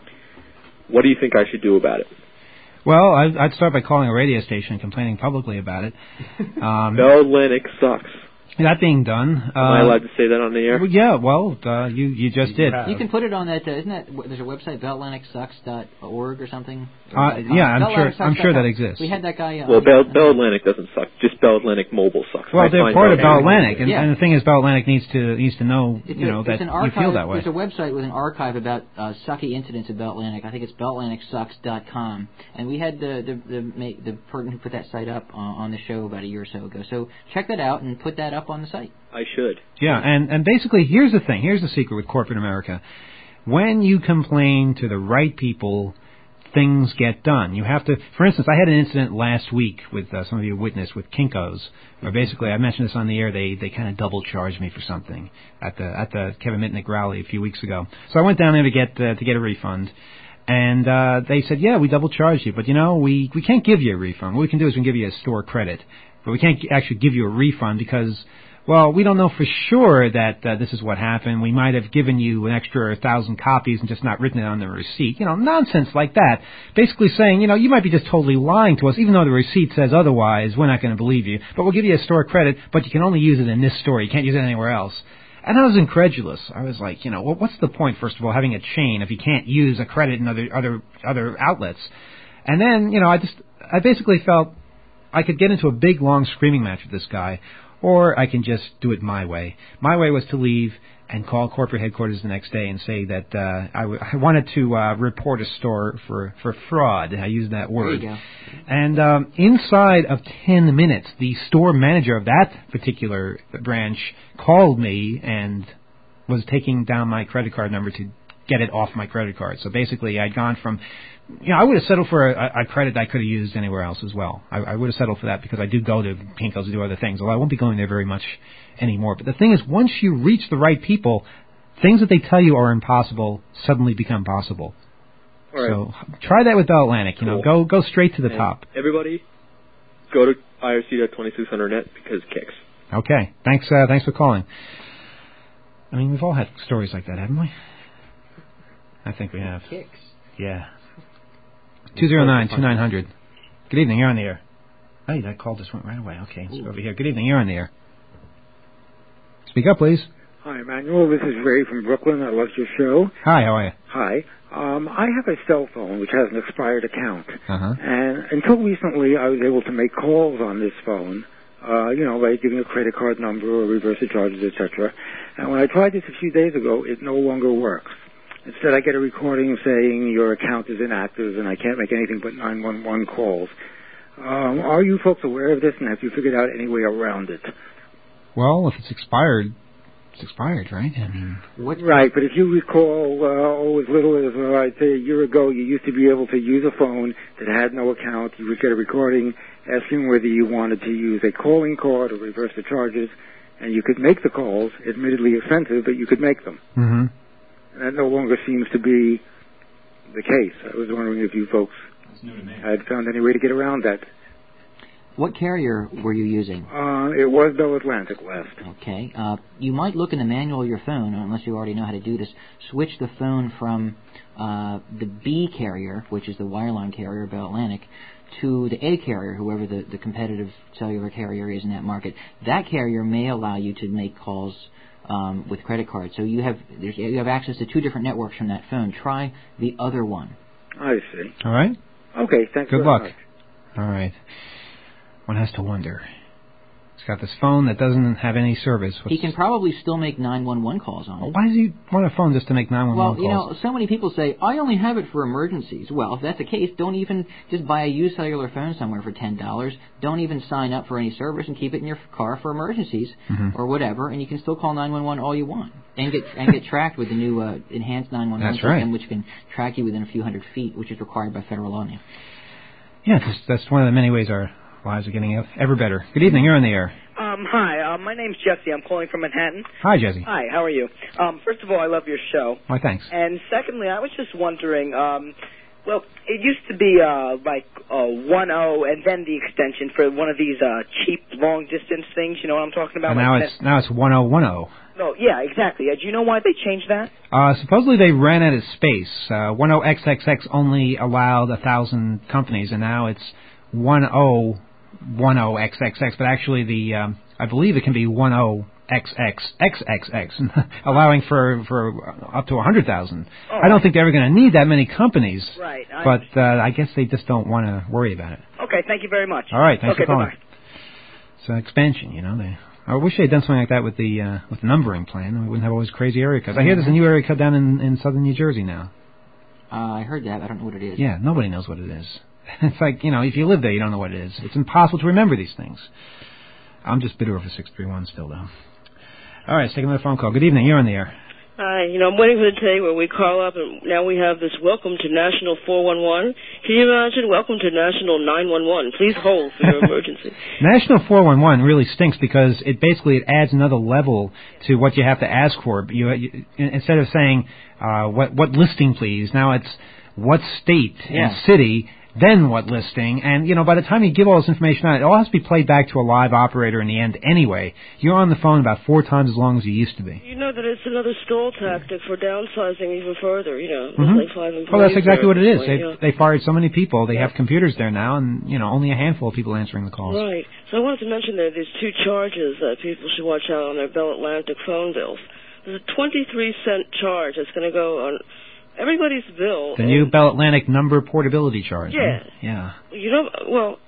What do you think I should do about it? Well, I'd, I'd start by calling a radio station and complaining publicly about it. Um, Bell Atlantic sucks. That being done... Uh, Am I allowed to say that on the air? Well, yeah, well, uh, you, you just did. You can put it on that, uh, isn't that, there's a website, bell atlantic sucks dot org or something? Or Uh, .com. yeah, I'm Bell sure- Atlantic I'm Sucks sure dot that com. exists. We had that guy... Uh, Well, on- Bell, Bell Atlantic doesn't suck. Just Bell Atlantic Mobile sucks. Well, I they're find part of Bell Atlantic- Atlantic, and, Yeah. and the thing is, Bell Atlantic needs to needs to know, It's you a- know, it's that an you archive, feel that way. There's a website with an archive about uh, sucky incidents at Bell Atlantic. I think it's bell atlantic sucks dot com. And we had the the the, ma- the person who put that site up uh, on the show about a year or so ago. So check that out and put that up on the site. I should. Yeah, and, and basically, here's the thing. Here's the secret with corporate America. When you complain to the right people, things get done. You have to, for instance, I had an incident last week with uh, some of you witnessed with Kinko's, where basically, I mentioned this on the air, they, they kind of double charged me for something at the at the Kevin Mitnick rally a few weeks ago. So I went down there to get uh, to get a refund. And uh, they said, yeah, we double charged you, but you know, we, we can't give you a refund. What we can do is we can give you a store credit, but we can't actually give you a refund because, well, we don't know for sure that uh, this is what happened. We might have given you an extra thousand copies and just not written it on the receipt. You know, nonsense like that. Basically saying, you know, you might be just totally lying to us, even though the receipt says otherwise. We're not going to believe you. But we'll give you a store credit, but you can only use it in this store. You can't use it anywhere else. And I was incredulous. I was like, you know, well, what's the point, first of all, having a chain if you can't use a credit in other other other outlets? And then, you know, I just, I basically felt I could get into a big, long screaming match with this guy, or I can just do it my way. My way was to leave and call corporate headquarters the next day and say that uh, I, w- I wanted to uh, report a store for, for fraud. I used that word. There you go. And um, inside of ten minutes, the store manager of that particular branch called me and was taking down my credit card number to get it off my credit card. So basically, I'd gone from, you know, I would have settled for a, a credit I could have used anywhere else as well. I, I would have settled for that because I do go to Kinko's to do other things, although I won't be going there very much anymore. But the thing is, once you reach the right people, things that they tell you are impossible suddenly become possible. All right. So try that with Bell Atlantic. You know, Cool. go go straight to the And top. Everybody, go to I R C dot twenty-six hundred net because it kicks. Okay. Thanks. Uh, thanks for calling. I mean, we've all had stories like that, haven't we? I think we have. Kicks. Yeah. Two zero nine two nine hundred. Good evening. You're on the air. Hey, that call just went right away. Okay, let's go over here. Good evening. You're on the air. Speak up, please. Hi, Emmanuel. This is Ray from Brooklyn. I love your show. Hi. How are you? Hi. Um, I have a cell phone which has an expired account, Uh huh. and until recently, I was able to make calls on this phone. Uh, you know, by giving a credit card number or reverse the charges, et cetera. And when I tried this a few days ago, it no longer works. Instead, I get a recording saying your account is inactive and I can't make anything but nine one one calls. Um, are you folks aware of this, and have you figured out any way around it? Well, if it's expired, it's expired, right? I mean, What? Right, but if you recall, uh, oh, as little as, uh, I'd say a year ago, you used to be able to use a phone that had no account. You would get a recording asking whether you wanted to use a calling card or reverse the charges, and you could make the calls, admittedly expensive, but you could make them. mm-hmm. And that no longer seems to be the case. I was wondering if you folks had found any way to get around that. What carrier were you using? Uh, it was Bell Atlantic last. Okay. Uh, you might look in the manual of your phone, unless you already know how to do this. Switch the phone from uh, the B carrier, which is the wireline carrier, Bell Atlantic, to the A carrier, whoever the, the competitive cellular carrier is in that market. That carrier may allow you to make calls um, with credit cards. So you have there's, you have access to two different networks from that phone. Try the other one. I see. All right. Okay, thanks Good very luck. much. All right. One has to wonder. He's got this phone that doesn't have any service. What's He can probably still make nine one one calls on it. Why does he want a phone just to make nine one one Well, calls? you know, so many people say, I only have it for emergencies. Well, if that's the case, don't even just buy a used cellular phone somewhere for ten dollars. Don't even sign up for any service and keep it in your car for emergencies mm-hmm. or whatever, and you can still call nine one one all you want and get and get tracked with the new uh, enhanced nine one one That's system, right. which can track you within a few hundred feet, which is required by federal law now. Yeah, that's, that's one of the many ways our lives are getting ever better. Good evening, you're on the air. Um, hi, uh, my name's Jesse. I'm calling from Manhattan. Hi, Jesse. Hi, how are you? Um, first of all, I love your show. Why, thanks. And secondly, I was just wondering, um, well, it used to be uh, like uh, one oh and then the extension for one of these uh, cheap long-distance things. You know what I'm talking about? And now like it's now it's one oh one oh. No, yeah, exactly. Uh, do you know why they changed that? Uh, supposedly they ran out of space. Uh, ten X X X only allowed a thousand companies, and now it's ten ten X X X. But actually, the um, I believe it can be ten X X X X X, allowing for for up to a hundred thousand. Oh, I don't think they're ever going to need that many companies. Right. I But uh, I guess they just don't want to worry about it. Okay, thank you very much. All right, thanks okay, for calling. bye-bye. It's an expansion, you know. They. I wish they had done something like that with the uh, with the numbering plan. We wouldn't have all these crazy area codes. I hear there's a new area code down in, in southern New Jersey now. Uh, I heard that. I don't know what it is. Yeah, nobody knows what it is. It's like, you know, if you live there, you don't know what it is. It's impossible to remember these things. I'm just bitter over six three one still, though. All right, let's take another phone call. Good evening. You're on the air. Hi, you know, I'm waiting for the day where we call up and now we have this welcome to National four one one. Can you imagine? Welcome to National nine one one. Please hold for your emergency. National four one one really stinks because it basically it adds another level to what you have to ask for. You, you instead of saying uh, what what listing please, now it's what state Yeah. and city, then what listing, and you know by the time you give all this information out, it all has to be played back to a live operator in the end anyway. You're on the phone about four times as long as you used to be. You know that it's another stall tactic for downsizing even further, you know. Mm-hmm. Like five employees Well, that's exactly there what at it this is. point, They yeah. they fired so many people. They have computers there now, and you know only a handful of people answering the calls. Right. So I wanted to mention there there's two charges that people should watch out on their Bell Atlantic phone bills. There's a twenty-three cent charge that's going to go on everybody's bill. The new Bell Atlantic number portability charge. Yeah. Huh? Yeah. You know, well,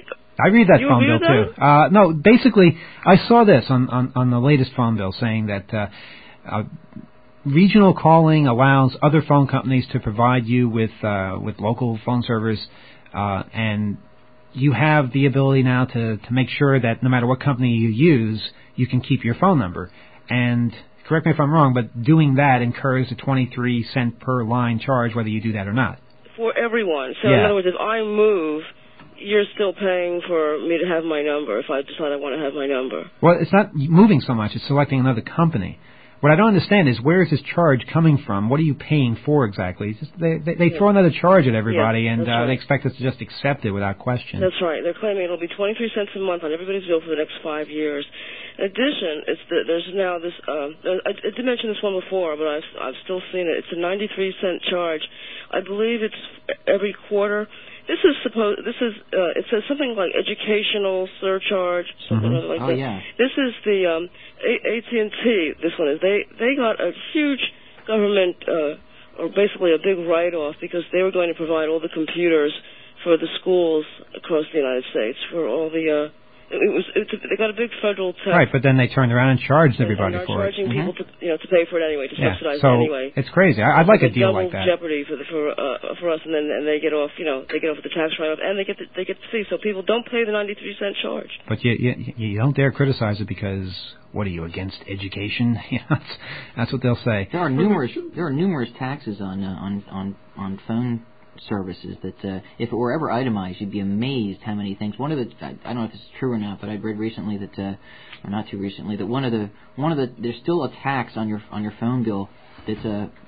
I read that You phone agree bill with too. Uh, no, basically, I saw this on, on, on the latest phone bill saying that uh, uh, regional calling allows other phone companies to provide you with uh, with local phone servers, uh, and you have the ability now to, to make sure that no matter what company you use, you can keep your phone number. And correct me if I'm wrong, but doing that incurs a twenty-three cent per line charge, whether you do that or not. for everyone. So Yeah. in other words, if I move, you're still paying for me to have my number if I decide I want to have my number. Well, it's not moving so much; it's selecting another company. What I don't understand is where is this charge coming from? What are you paying for exactly? It's just they they, they Yeah. throw another charge at everybody, Yeah, and that's uh, right. they expect us to just accept it without question. That's right. They're claiming it'll be twenty-three cents a month on everybody's bill for the next five years. In addition, it's the, there's now this. Uh, I, I did mention this one before, but I've I've still seen it. It's a ninety-three cent charge. I believe it's every quarter. This is supposed. This is. Uh, it says something like educational surcharge, something Mm-hmm. like Oh, that. yeah. This is the um, A T and T. This one is. They they got a huge government, uh, or basically a big write-off because they were going to provide all the computers for the schools across the United States for all the. Uh, it, it was. It, they got a big federal tax. Right, but then they turned around and charged everybody and are for it. charging people to you know to pay for it anyway, to Yeah, subsidize so it anyway. it's crazy. I, I'd like a It's deal double like that. jeopardy for the, for uh, for us, and then and they get off. You know, they get off with the tax write-off, and they get the, they get the fee. So people don't pay the ninety-three cent charge. But you, you you don't dare criticize it because what are you against education? Yeah, that's, that's what they'll say. There are numerous there are numerous taxes on uh, on on on phone services that uh, if it were ever itemized, you'd be amazed how many things. One of the I, I don't know if it's true or not, but I read recently that uh, or not too recently that one of the one of the there's still a tax on your on your phone bill that's uh,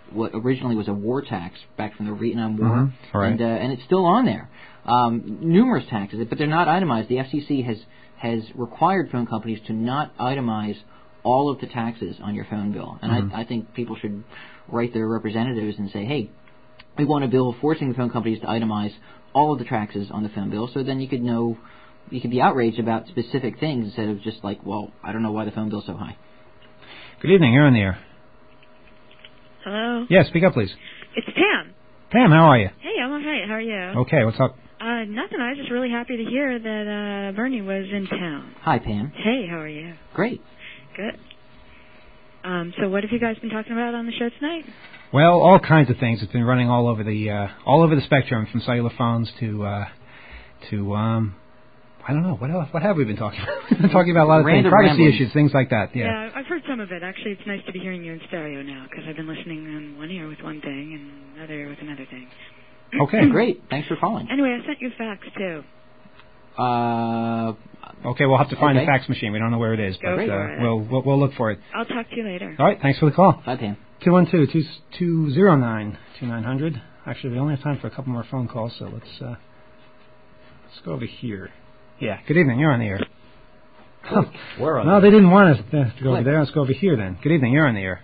what originally was a war tax back from the Vietnam War, Mm-hmm. Right. and uh, and it's still on there. Um, numerous taxes, but they're not itemized. The F C C has has required phone companies to not itemize all of the taxes on your phone bill, and Mm-hmm. I, I think people should write their representatives and say, hey, we want a bill forcing the phone companies to itemize all of the taxes on the phone bill, so then you could know, you could be outraged about specific things instead of just like, well, I don't know why the phone bill's so high. Good evening. You're on the air. Hello? Yes, speak up, please. It's Pam. Pam, how are you? Hey, I'm okay. How are you? Okay, what's up? Uh, nothing. I was just really happy to hear that uh, Bernie was in town. Hi, Pam. Hey, how are you? Great. Good. Um, so what have you guys been talking about on the show tonight? Well, all kinds of things. It's been running all over the uh, all over the spectrum, from cellular phones to uh, to um, I don't know what else. What have we been talking about? We've been talking about a lot of Random things, privacy ramblings. issues, things like that. Yeah. Yeah, I've heard some of it. Actually, it's nice to be hearing you in stereo now, because I've been listening in one ear with one thing and another ear with another thing. Okay, great. Thanks for calling. Anyway, I sent you a fax, too. Uh, Okay, we'll have to find Okay. the fax machine. We don't know where it is, Go but for uh, it. we'll, we'll we'll look for it. I'll talk to you later. All right, thanks for the call. Bye, Pam. Two one two two two zero nine two nine hundred. Actually, we only have time for a couple more phone calls, so let's uh, let's go over here. Yeah. Good evening. You're on the air. We're on No, the they didn't want us to go over Click. there. Let's go over here then. Good evening. You're on the air.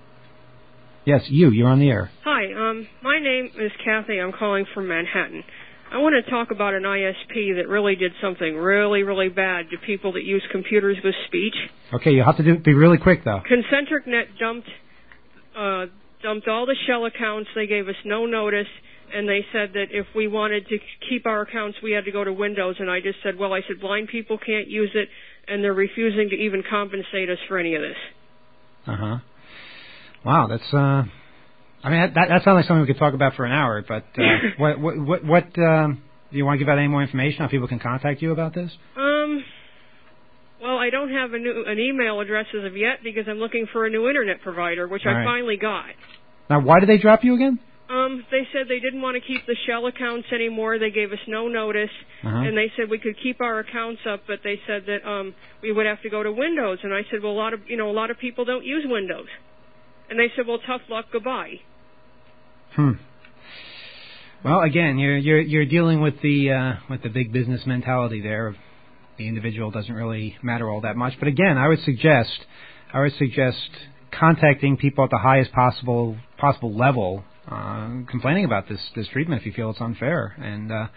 Yes, you. You're on the air. Hi, um, my name is Kathy. I'm calling from Manhattan. I want to talk about an I S P that really did something really, really bad to people that use computers with speech. Okay, you'll have to do, be really quick though. Concentric Net dumped uh, dumped all the shell accounts. They gave us no notice, and they said that if we wanted to keep our accounts, we had to go to Windows. And I just said, well, I said blind people can't use it, and they're refusing to even compensate us for any of this. Uh huh. Wow, that's. uh I mean, that that sounds like something we could talk about for an hour. But uh, what what what, what um, do you want to give out any more information? How people can contact you about this? Um. Well, I don't have a new, an email address as of yet because I'm looking for a new internet provider, which All I right. finally got. Now, why did they drop you again? Um, they said they didn't want to keep the shell accounts anymore. They gave us no notice, Uh-huh. and they said we could keep our accounts up, but they said that um, we would have to go to Windows. And I said, well, a lot of you know a lot of people don't use Windows. And they said, well, tough luck, goodbye. Hmm. Well, again, you're you're you're dealing with the uh, with the big business mentality there. The individual doesn't really matter all that much. But again, I would suggest I would suggest contacting people at the highest possible possible level, uh, complaining about this this treatment if you feel it's unfair, and uh,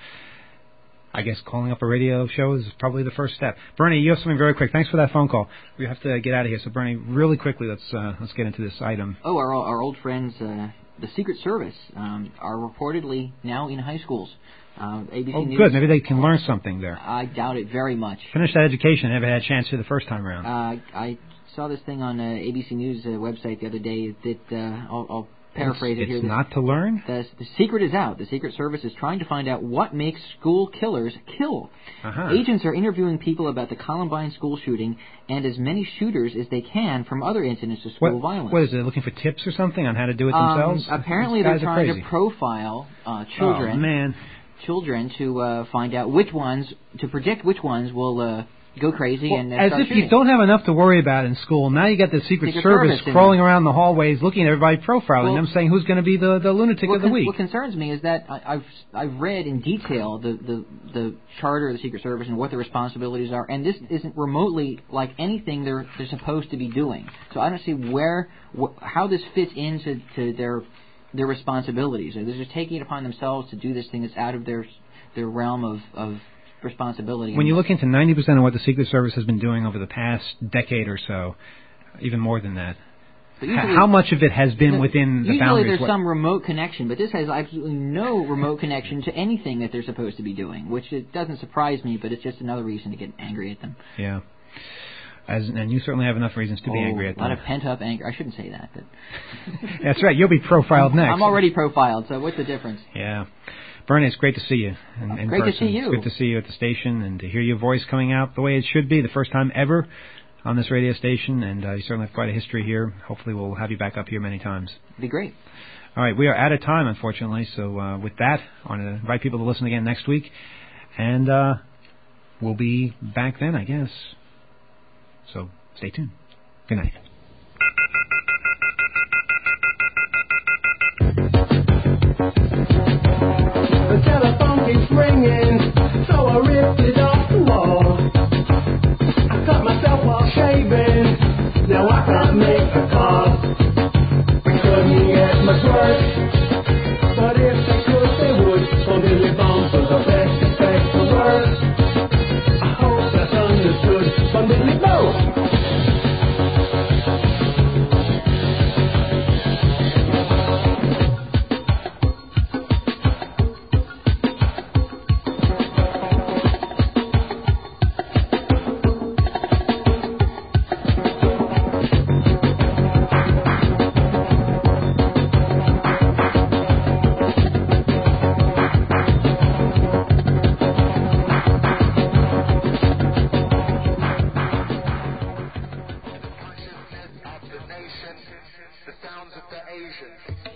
I guess calling up a radio show is probably the first step. Bernie, you have something very quick. Thanks for that phone call. We have to get out of here. So, Bernie, really quickly, let's uh, let's get into this item. Oh, our our old friends, uh, the Secret Service, um, are reportedly now in high schools. Uh, A B C Oh, News, good. Maybe they can learn something there. I doubt it very much. Finish that education. Never had a chance to the first time around. Uh, I saw this thing on uh, A B C News uh, website the other day that uh, I'll, I'll paraphrase it's, it here. It's that not to learn? The, the secret is out. The Secret Service is trying to find out what makes school killers kill. Uh-huh. Agents are interviewing people about the Columbine school shooting and as many shooters as they can from other incidents of school What, violence. what is it, looking for tips or something on how to do it Um, themselves? apparently These they're guys are trying crazy. to profile uh, children. Oh, man. Children to uh, find out which ones, to predict which ones will uh, go crazy Well, and uh, as start if shooting. you don't have enough to worry about in school. Now you got the Secret, Secret Service, Service in crawling there. around the hallways, looking at everybody, profiling Well- them, saying who's going to be the, the lunatic what of the con- week. What concerns me is that I, I've I've read in detail the, the the charter of the Secret Service and what their responsibilities are, and this isn't remotely like anything they're they're supposed to be doing. So I don't see where wh- how this fits into to their their responsibilities. They're just taking it upon themselves to do this thing that's out of their their realm of, of responsibility. When you look into ninety percent of what the Secret Service has been doing over the past decade or so, even more than that, But h- usually- how much of it has been within the Usually boundaries? there's What- some remote connection, but this has absolutely no remote connection to anything that they're supposed to be doing, which it doesn't surprise me, but it's just another reason to get angry at them. Yeah. As, and you certainly have enough reasons to be Oh, angry at a lot them. of pent-up anger. I shouldn't say that, but... That's right. You'll be profiled next. I'm already profiled, so what's the difference? Yeah. Bernie, it's great to see you in, in Great to person. see you. It's good to see you at the station and to hear your voice coming out the way it should be, the first time ever on this radio station, and uh, you certainly have quite a history here. Hopefully we'll have you back up here many times. It'd be great. All right, we are out of time, unfortunately, so uh, with that, I want to invite people to listen again next week, and uh, we'll be back then, I guess. So stay tuned. Good night. The sounds of the Asians.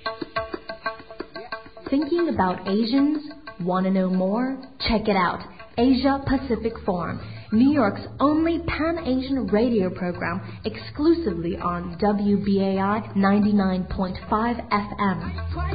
Thinking about Asians? Want to know more? Check it out. Asia Pacific Forum, New York's only Pan-Asian radio program, exclusively on W B A I ninety-nine point five F M.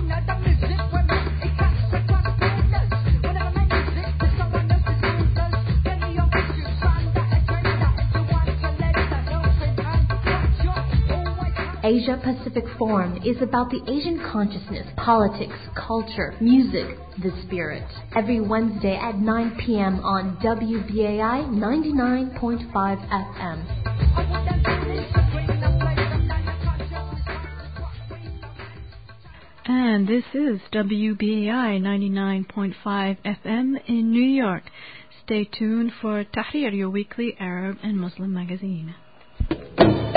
Asia Pacific Forum is about the Asian consciousness, politics, culture, music, the spirit. Every Wednesday at nine p.m. on W B A I ninety-nine point five F M. And this is W B A I ninety-nine point five F M in New York. Stay tuned for Tahrir, your weekly Arab and Muslim magazine.